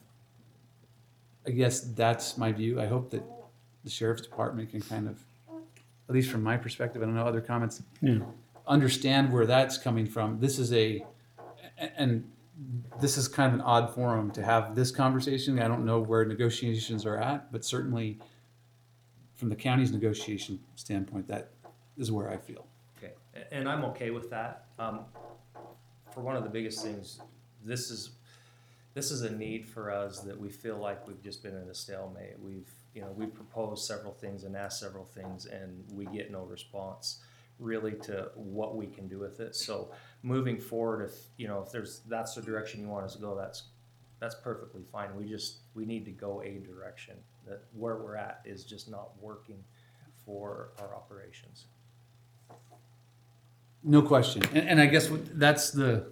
I guess that's my view. I hope that the sheriff's department can kind of, at least from my perspective, I don't know other comments, understand where that's coming from. This is and this is kind of an odd forum to have this conversation. I don't know where negotiations are at, but certainly from the county's negotiation standpoint, that is where I feel. Okay, and I'm okay with that. For one of the biggest things, this is a need for us that we feel like we've just been in a stalemate. We've proposed several things and asked several things, and we get no response really to what we can do with it. So moving forward, if that's the direction you want us to go, that's perfectly fine. We need to go a direction. That where we're at is just not working for our operations. No question. And I guess that's the,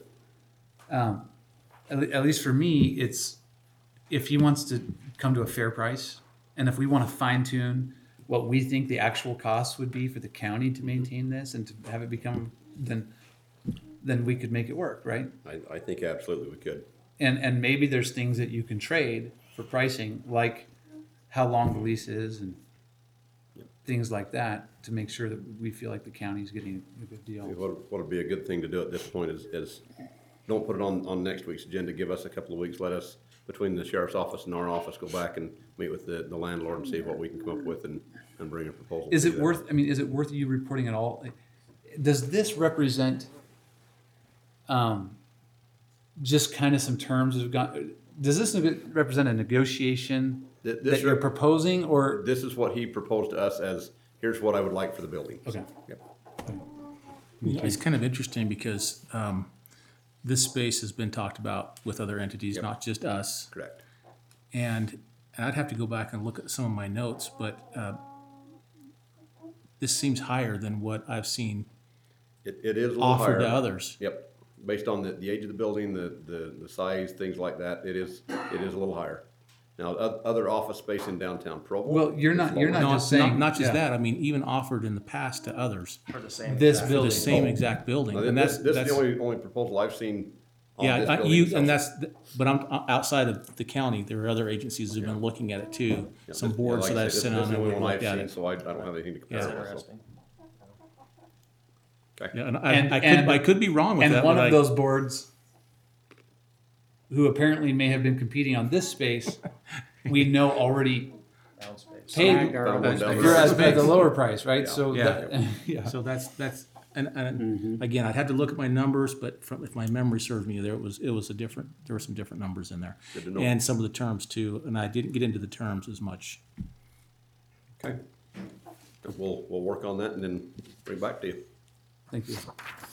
at least for me, it's if he wants to come to a fair price, and if we want to fine tune what we think the actual cost would be for the county to maintain this and to have it become, then we could make it work, right? I think absolutely we could. And maybe there's things that you can trade for pricing, like how long the lease is and things like that, to make sure that we feel like the county's getting a good deal. What would be a good thing to do at this point is don't put it on next week's agenda. Give us a couple of weeks. Let us, between the sheriff's office and our office, go back and meet with the landlord and see what we can come up with and bring a proposal. Is it worth you reporting at all? Does this represent just kind of some terms that have gone? Does this represent a negotiation that you're proposing, or this is what he proposed to us as, here's what I would like for the building? Okay. Yep. It's kind of interesting because this space has been talked about with other entities, not just us. Correct. And I'd have to go back and look at some of my notes, but this seems higher than what I've seen It is a little offered higher. to others. Yep. Based on the age of the building, the size, things like that, it is a little higher. Now, other office space in downtown Provo. Well, you're not just saying not just that. I mean, even offered in the past to others. For the same This exact- building. The same exact building. Now, And this is that's the only proposal I've seen on this yeah, building. but I'm outside of the county. There are other agencies who've been looking at it too. Yeah, Some this- boards like that I I've said, sent this on is the and only we've one looked I've at seen, it. so I don't have anything to compare. That's with, so. interesting. Okay. Yeah, and I could be wrong with and that. one but of those boards, who apparently may have been competing on this space, we know already Down space. paid Found one down you're there. at the lower price, right? Yeah. So Yeah. So that's and again, I'd have to look at my numbers, but if my memory serves me, there were some different numbers in there, Good to know. and some of the terms too. And I didn't get into the terms as much. Okay. We'll work on that and then bring it back to you. Thank you.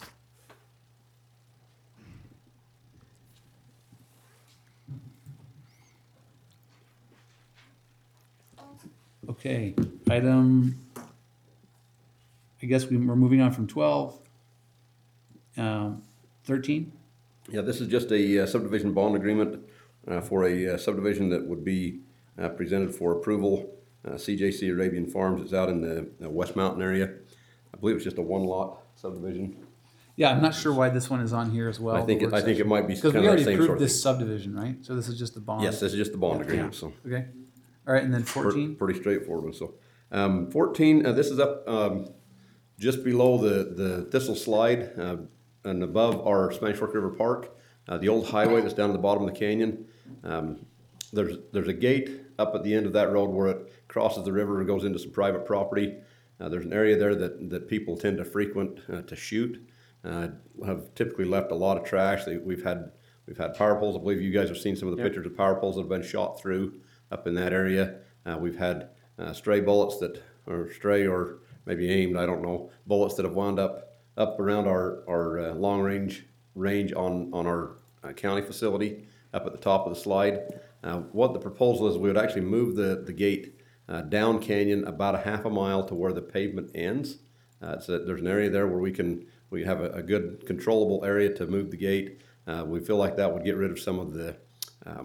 Okay, item, I guess we're moving on from 12. 13? Yeah, this is just a subdivision bond agreement for a subdivision that would be presented for approval. CJC Arabian Farms is out in the West Mountain area. I believe it's just a one-lot subdivision. Yeah, I'm not sure why this one is on here as well. I think it might be Because kind we of already the same sort approved of this subdivision, right? So this is just the bond? Yes, this is just the bond agreement, so. Okay, all right, and then 14? Pretty straightforward one, so. 14, this is up just below the Thistle Slide and above our Spanish Fork River Park. The old highway that's down at the bottom of the canyon. There's a gate up at the end of that road where it crosses the river and goes into some private property. There's an area there that people tend to frequent to shoot. Have typically left a lot of trash. We've had power poles. I believe you guys have seen some of the pictures of power poles that have been shot through up in that area. We've had stray bullets or maybe aimed, I don't know, bullets that have wound up around our long range on our county facility up at the top of the slide. What the proposal is, we would actually move the gate down canyon about a half a mile to where the pavement ends. So there's an area there where we have a good controllable area to move the gate. We feel like that would get rid of some of the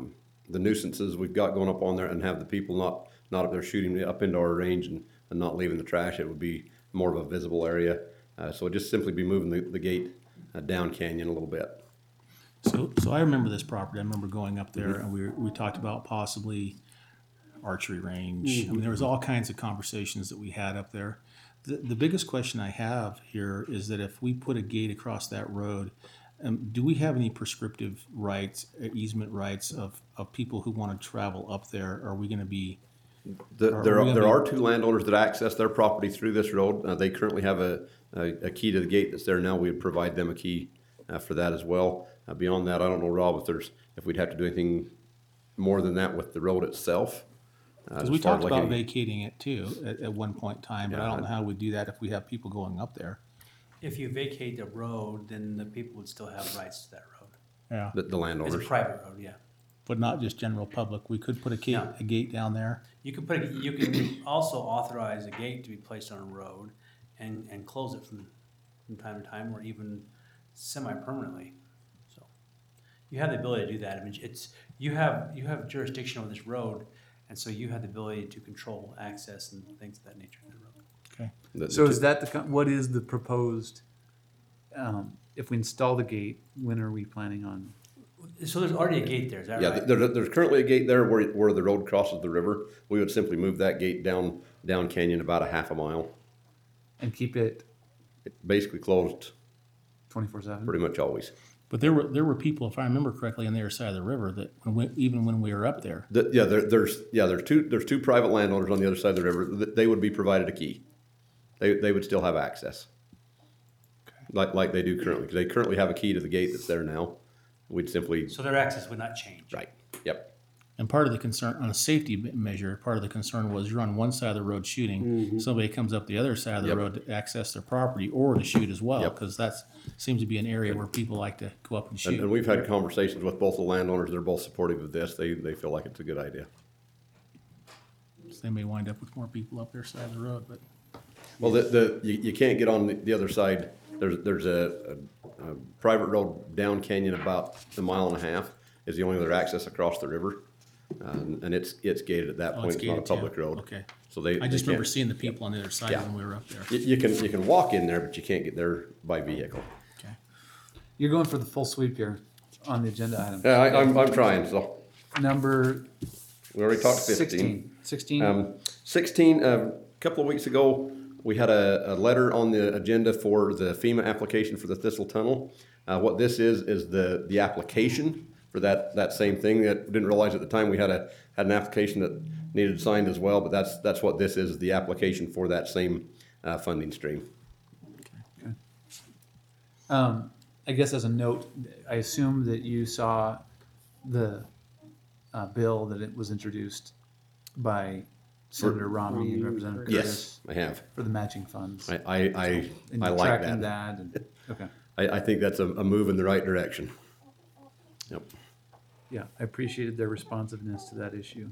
the nuisances we've got going up on there and have the people not up there shooting up into our range and not leaving the trash. It would be more of a visible area. So it'd just simply be moving the gate down canyon a little bit. So I remember this property. I remember going up there and we talked about possibly archery range. I mean, there was all kinds of conversations that we had up there. The biggest question I have here is that if we put a gate across that road, do we have any prescriptive rights, easement rights of people who want to travel up there? Are we going to be? There are two landowners that access their property through this road. They currently have a key to the gate that's there now. We would provide them a key for that as well. Beyond that, I don't know, Rob, if we'd have to do anything more than that with the road itself. Because we talked about vacating it too at one point in time, but I don't know how we do that if we have people going up there. If you vacate the road, then the people would still have rights to that road. Yeah. The landowners. It's a private road, yeah. But not just general public. We could put a gate down there. You can also authorize a gate to be placed on a road and close it from time to time, or even semi-permanently. So you have the ability to do that. I mean, you have jurisdiction over this road, and so you have the ability to control access and things of that nature to the road. Okay. So is that what is the proposed, if we install the gate, when are we planning on? So there's already a gate there, is that right? Yeah, there's currently a gate there where the road crosses the river. We would simply move that gate down canyon about a half a mile. And keep it basically closed 24/7? pretty much always. But there were people, if I remember correctly, on the other side of the river that even when we were up there. There's two private landowners on the other side of the river. They would be provided a key. They would still have access, like they do currently, because they currently have a key to the gate that's there now. We'd simply So their access would not change. Right. Yep. And part of the concern, on a safety measure, part of the concern was you're on one side of the road shooting, somebody comes up the other side of the road to access their property or to shoot as well, because that seems to be an area where people like to go up and shoot. And we've had conversations with both the landowners. They're both supportive of this. They feel like it's a good idea. So they may wind up with more people up their side of the road, but. Well, you can't get on the other side. There's a private road down canyon about a mile and a half is the only other access across the river. And it's gated at that point. It's not a public road. Okay. So I just remember seeing the people on the other side when we were up there. You can walk in there, but you can't get there by vehicle. Okay. You're going for the full sweep here on the agenda item. Yeah, I'm trying. So Number. We already talked 15. 16. 16. A couple of weeks ago, we had a letter on the agenda for the FEMA application for the Thistle Tunnel. What this is the application for that same thing. That didn't realize at the time we had an application that needed signed as well, but that's what this is, the application for that same funding stream. Okay. I guess as a note, I assume that you saw the bill that it was introduced by Senator Romney and Representative Curtis. Yes, I have. For the matching funds. I like tracking that. And, okay. I think that's a move in the right direction. Yep. Yeah, I appreciated their responsiveness to that issue.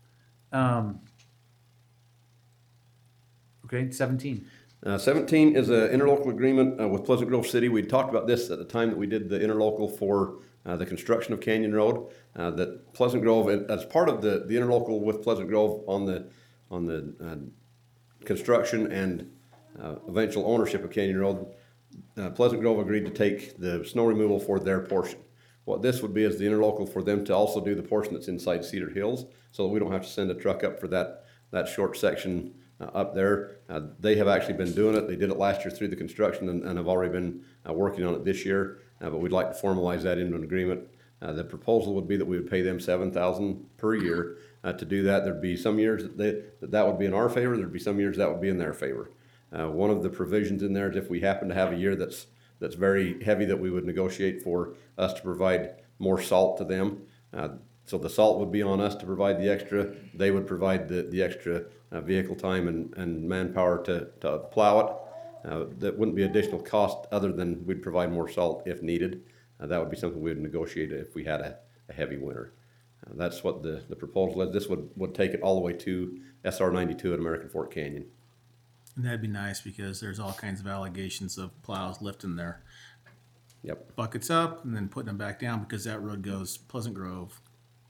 Okay, 17. 17 is an interlocal agreement with Pleasant Grove City. We talked about this at the time that we did the interlocal for the construction of Canyon Road. That Pleasant Grove, as part of the interlocal with Pleasant Grove on the construction and eventual ownership of Canyon Road, Pleasant Grove agreed to take the snow removal for their portion. What this would be is the interlocal for them to also do the portion that's inside Cedar Hills, so that we don't have to send a truck up for that short section up there. They have actually been doing it. They did it last year through the construction and have already been working on it this year, but we'd like to formalize that into an agreement. The proposal would be that we would pay them $7,000 per year to do that. There'd be some years that would be in our favor. There'd be some years that would be in their favor. One of the provisions in there is if we happen to have a year that's very heavy, that we would negotiate for us to provide more salt to them. So the salt would be on us to provide the extra. They would provide the extra vehicle time and manpower to plow it. That wouldn't be additional cost other than we'd provide more salt if needed. That would be something we would negotiate if we had a heavy winter. That's what the proposal is. This would take it all the way to SR 92 at American Fork Canyon. And that'd be nice because there's all kinds of allegations of plows lifting their buckets up and then putting them back down because that road goes Pleasant Grove,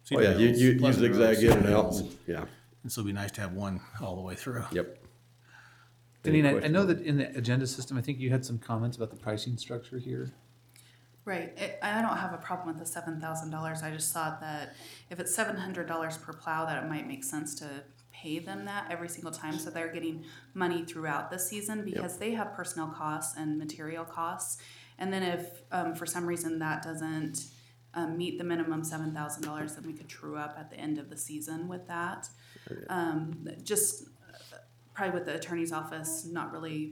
Oh, yeah, you Pleasant zigzag Grove, in and Cedar out, Hills. yeah, And so it'd be nice to have one all the way through. yep. Any Deneen, I questions? know that in the agenda system, I think you had some comments about the pricing structure here. Right, I don't have a problem with the $7,000, I just thought that if it's $700 per plow, that it might make sense to pay them that every single time, so they're getting money throughout the season, because they have personnel costs and material costs. And then if, for some reason that doesn't, meet the minimum $7,000, then we could true up at the end of the season with that. Just probably with the attorney's office, not really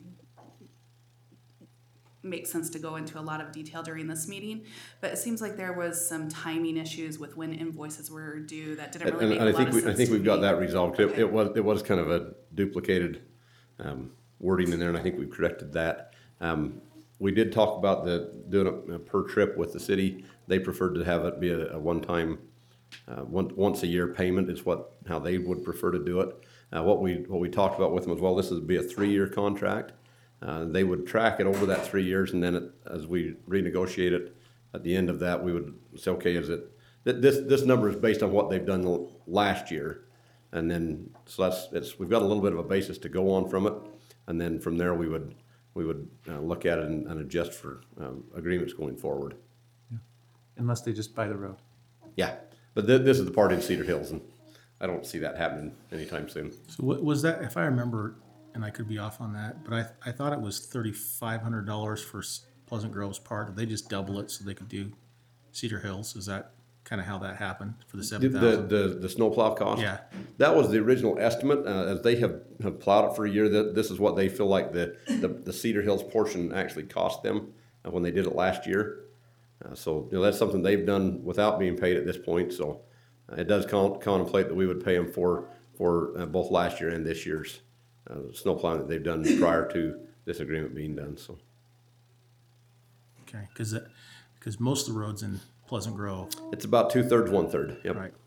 makes sense to go into a lot of detail during this meeting, but it seems like there was some timing issues with when invoices were due that didn't really make a lot of sense. I think we've got to that me. resolved. Okay. It was kind of a duplicated wording in there, and I think we've corrected that. We did talk about doing a per trip with the city. They preferred to have it be a one-time, once a year payment is how they would prefer to do it. What we talked about with them as well, this would be a 3-year contract. They would track it over that 3 years, and then as we renegotiate it at the end of that, we would say, okay, this number is based on what they've done last year, and then so we've got a little bit of a basis to go on from it, and then from there we would look at it and adjust for agreements going forward. Unless they just buy the road. Yeah, but this is the part in Cedar Hills, and I don't see that happening anytime soon. So what was that, if I remember, and I could be off on that, but I thought it was $3,500 for Pleasant Grove's part. Did they just double it so they could do Cedar Hills? Is that kind of how that happened for the $7,000? The snowplow cost? Yeah. That was the original estimate. As they have plowed it for a year, this is what they feel like the Cedar Hills portion actually cost them when they did it last year. So that's something they've done without being paid at this point. So it does contemplate that we would pay them for both last year and this year's snow plowing that they've done prior to this agreement being done. So. Okay, because most of the roads in Pleasant Grove. It's about 2/3, 1/3. Yep. Right.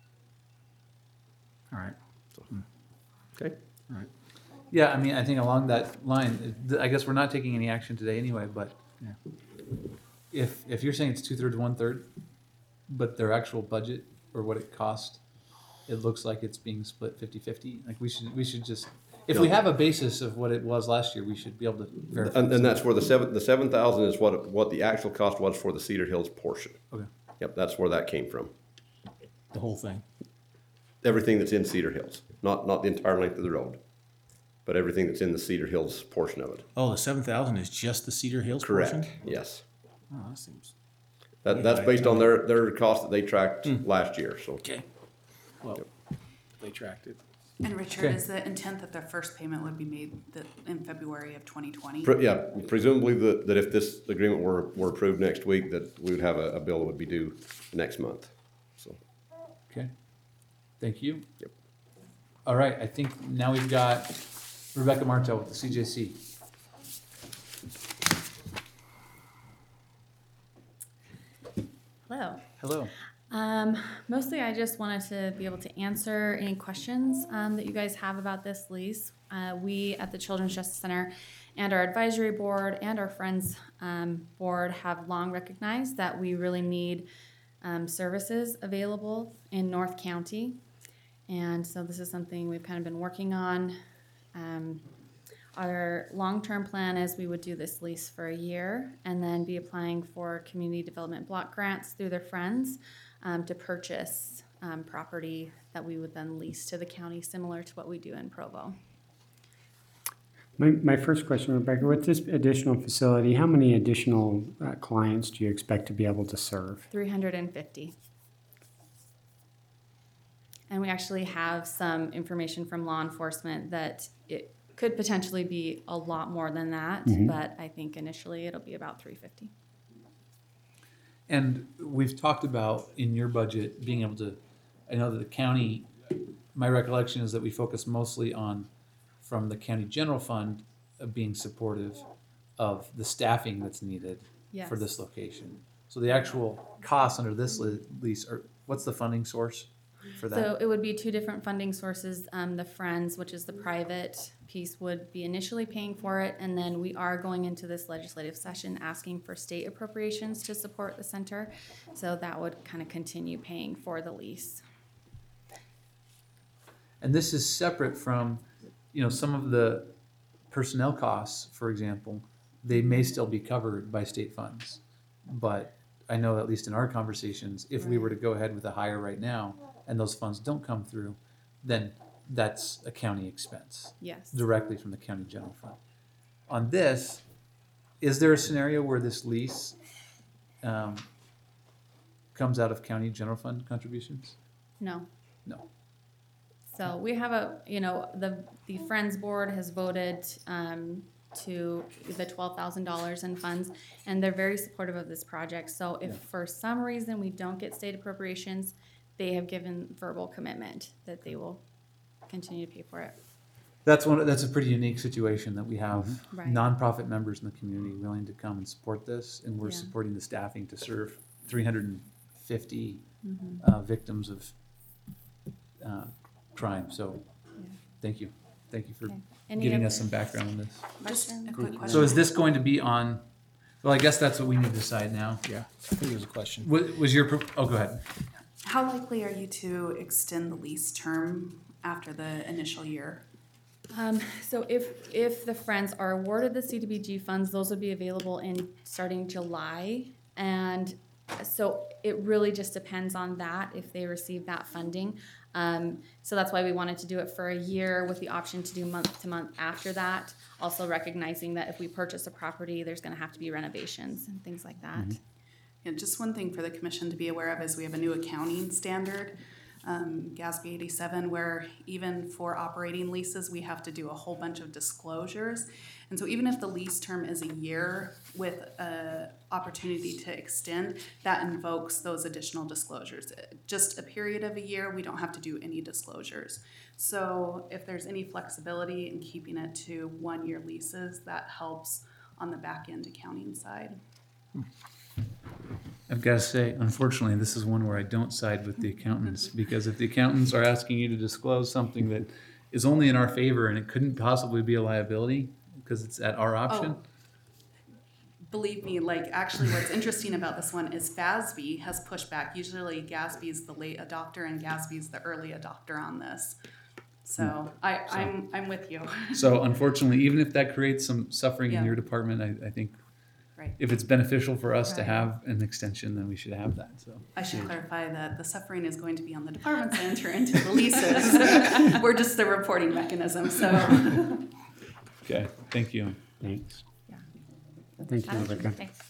All right. Okay. All right. Yeah, I mean, I think along that line, I guess we're not taking any action today anyway, but Yeah. if you're saying it's 2/3, 1/3, but their actual budget or what it cost, it looks like it's being split 50-50, like we should just, if we have a basis of what it was last year, we should be able to verify. And that's where the 7,000 is what the actual cost was for the Cedar Hills portion. Okay. Yep, that's where that came from. The whole thing. Everything that's in Cedar Hills, not the entire length of the road, but everything that's in the Cedar Hills portion of it. Oh, the 7,000 is just the Cedar Hills Correct. portion? Yes. Oh, that seems That's based on their cost that they tracked last year. So. okay. Well, they tracked it. And Richard, Okay. is the intent that their first payment would be made in February of 2020? Yeah, presumably that if this agreement were approved next week, that we would have a bill that would be due next month. So. Okay, thank you. Yep. All right, I think now we've got Rebecca Martel with the CJC. Hello. Hello. Mostly I just wanted to be able to answer any questions that you guys have about this lease. We at the Children's Justice Center and our advisory board and our Friends board have long recognized that we really need services available in North County. And so this is something we've kind of been working on. Our long-term plan is we would do this lease for a year and then be applying for community development block grants through their friends to purchase property that we would then lease to the county, similar to what we do in Provo. My first question, Rebecca, with this additional facility, how many additional clients do you expect to be able to serve? 350. And we actually have some information from law enforcement that it could potentially be a lot more than that, but I think initially it'll be about 350. And we've talked about in your budget being able to, I know that the county, my recollection is that we focus mostly on, from the county general fund, being supportive of the staffing that's needed for Yes. this location. So the actual costs under this lease, or what's the funding source? for that? So it would be two different funding sources. The Friends, which is the private piece, would be initially paying for it, and then we are going into this legislative session asking for state appropriations to support the center. So that would kind of continue paying for the lease. And this is separate from, some of the personnel costs, for example, they may still be covered by state funds. But I know, at least in our conversations, if we were to go ahead with a hire right now and those funds don't come through, then that's a county expense. Yes. Directly from the county general fund. On this, is there a scenario where this lease comes out of county general fund contributions? No. No. So we have the Friends Board has voted to the $12,000 in funds, and they're very supportive of this project. So if for some reason we don't get state appropriations, they have given verbal commitment that they will continue to pay for it. That's a pretty unique situation that we have Right. nonprofit members in the community willing to come and support this, and we're Yeah. supporting the staffing to serve 350 victims of crime. So, thank you for Okay. Any giving other us some background on this. Just a quick question. So, is this going to be on? Well, I guess that's what we need to decide now. Yeah, I think there's a question. Was your? Oh, go ahead. How likely are you to extend the lease term after the initial year? So if the Friends are awarded the CDBG funds, those would be available in starting July. And so it really just depends on that, if they receive that funding. So that's why we wanted to do it for a year with the option to do month to month after that. Also recognizing that if we purchase a property, there's gonna have to be renovations and things like that. And just one thing for the commission to be aware of is we have a new accounting standard, GASB 87, where even for operating leases, we have to do a whole bunch of disclosures. And so even if the lease term is a year with an opportunity to extend, that invokes those additional disclosures. Just a period of a year, we don't have to do any disclosures. So if there's any flexibility in keeping it to 1-year leases, that helps on the back end accounting side. I've got to say, unfortunately, this is one where I don't side with the accountants, because if the accountants are asking you to disclose something that is only in our favor and it couldn't possibly be a liability because it's at our option. Oh, believe me, actually what's interesting about this one is FASB has pushed back. Usually GASB is the late adopter and GASB is the early adopter on this. So I'm with you. So unfortunately, even if that creates some suffering in Yeah. your department, I think Right. if it's beneficial for us to Right. have an extension, then we should have that. So I should clarify that the suffering is going to be on the departments that enter into the leases. We're just the reporting mechanism, so. okay, thank you. Thanks. Thank you, Rebecca. Thanks.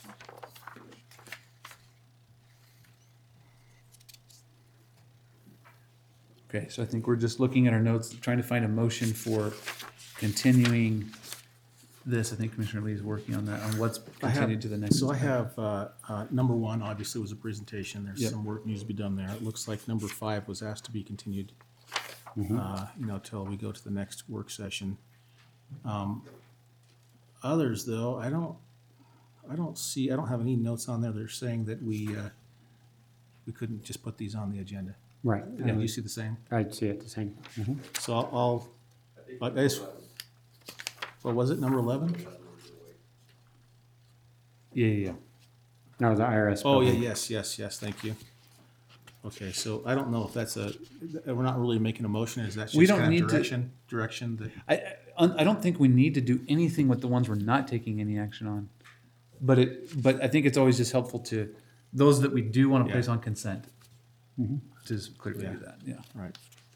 Okay, so I think we're just looking at our notes, trying to find a motion for continuing this. I think Commissioner Lee is working on that, on what's continued to the next. So I have, number one, obviously, was a presentation. There's Yep. some work needs to be done there. It looks like number 5 was asked to be continued, till we go to the next work session. Others, though, I don't have any notes on there that are saying that we couldn't just put these on the agenda. Right. Yeah, you see the same? I see it the same. So I guess, what was it, number 11? Yeah. No, the IRS. Oh, yeah, building. yes, thank you. Okay, so I don't know if that's we're not really making a motion, is that We just don't kind need of to- direction that? I don't think we need to do anything with the ones we're not taking any action on. But I think it's always just helpful to, those that we do want to Yeah. place on consent, to just clearly do that, yeah. Right.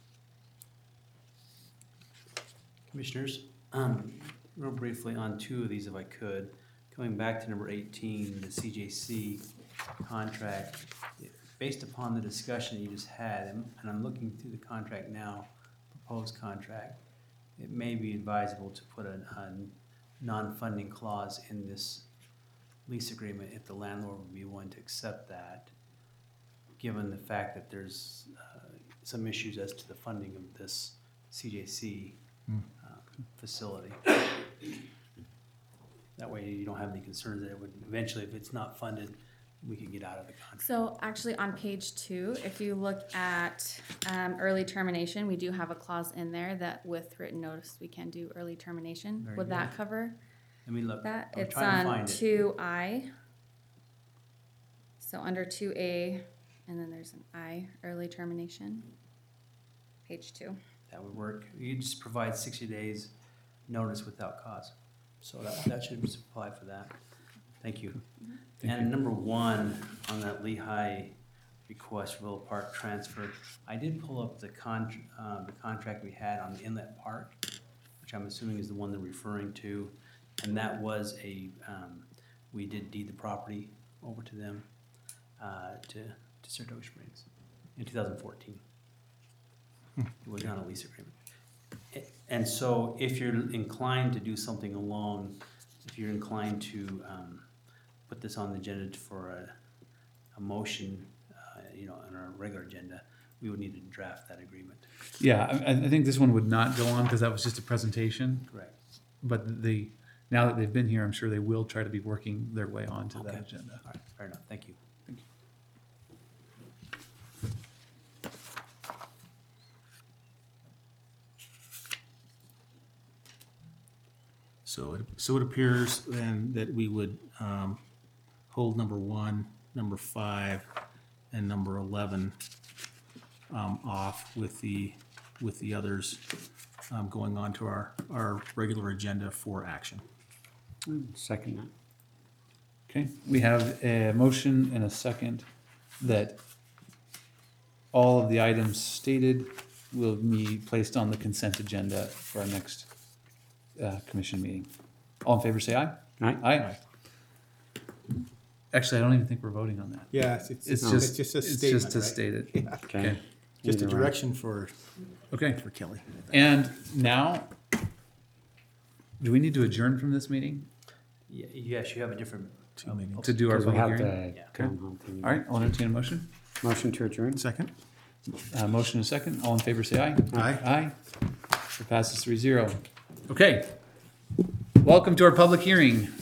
Commissioners, real briefly on 2 of these if I could. Coming back to number 18, the CJC contract, based upon the discussion you just had, and I'm looking through the contract now, proposed contract, it may be advisable to put a non-funding clause in this lease agreement if the landlord would be willing to accept that, given the fact that there's some issues as to the funding of this CJC facility. That way you don't have any concerns that it would eventually, if it's not funded, we can get out of the contract. So actually on page 2, if you look at early termination, we do have a clause in there that with written notice, we can do early termination. Very Would that good. cover Let me look. that? I'm It's trying to on find it. 2I. So under 2A, and then there's an I, early termination. Page 2. That would work. You just provide 60 days notice without cause. So that should apply for that. Thank you. And number 1, on that Lehigh request for Willow Park transfer, I did pull up the contract we had on the Inlet Park, which I'm assuming is the one they're referring to. And that was we did deed the property over to them, to Saratoga Springs in 2014. It was not a lease agreement. And so if you're inclined to do something if you're inclined to put this on the agenda for a motion, on our regular agenda, we would need to draft that agreement. Yeah, I think this one would not go on because that was just a presentation. Correct. But now that they've been here, I'm sure they will try to be working their way onto that Okay. agenda. All right, fair enough. Thank you. So it appears then that we would hold number 1, number 5, and number 11 off with the others going on to our regular agenda for action. Second that. Okay, we have a motion and a second that all of the items stated will be placed on the consent agenda for our next commission meeting. All in favor, say aye. Aye. Aye. Actually, I don't even think we're voting on that. Yeah, It's just to state it. Okay. Just a Either way. direction for Okay, Kelly. and now, do we need to adjourn from this meeting Yes, you have a different. to do our Because we public have hearing? the Yeah. town hall thing. All right, I'll entertain a motion. Motion to adjourn? Second? Motion and a second. All in favor, say aye. Aye. Aye. It passes 3-0. Okay. Welcome to our public hearing.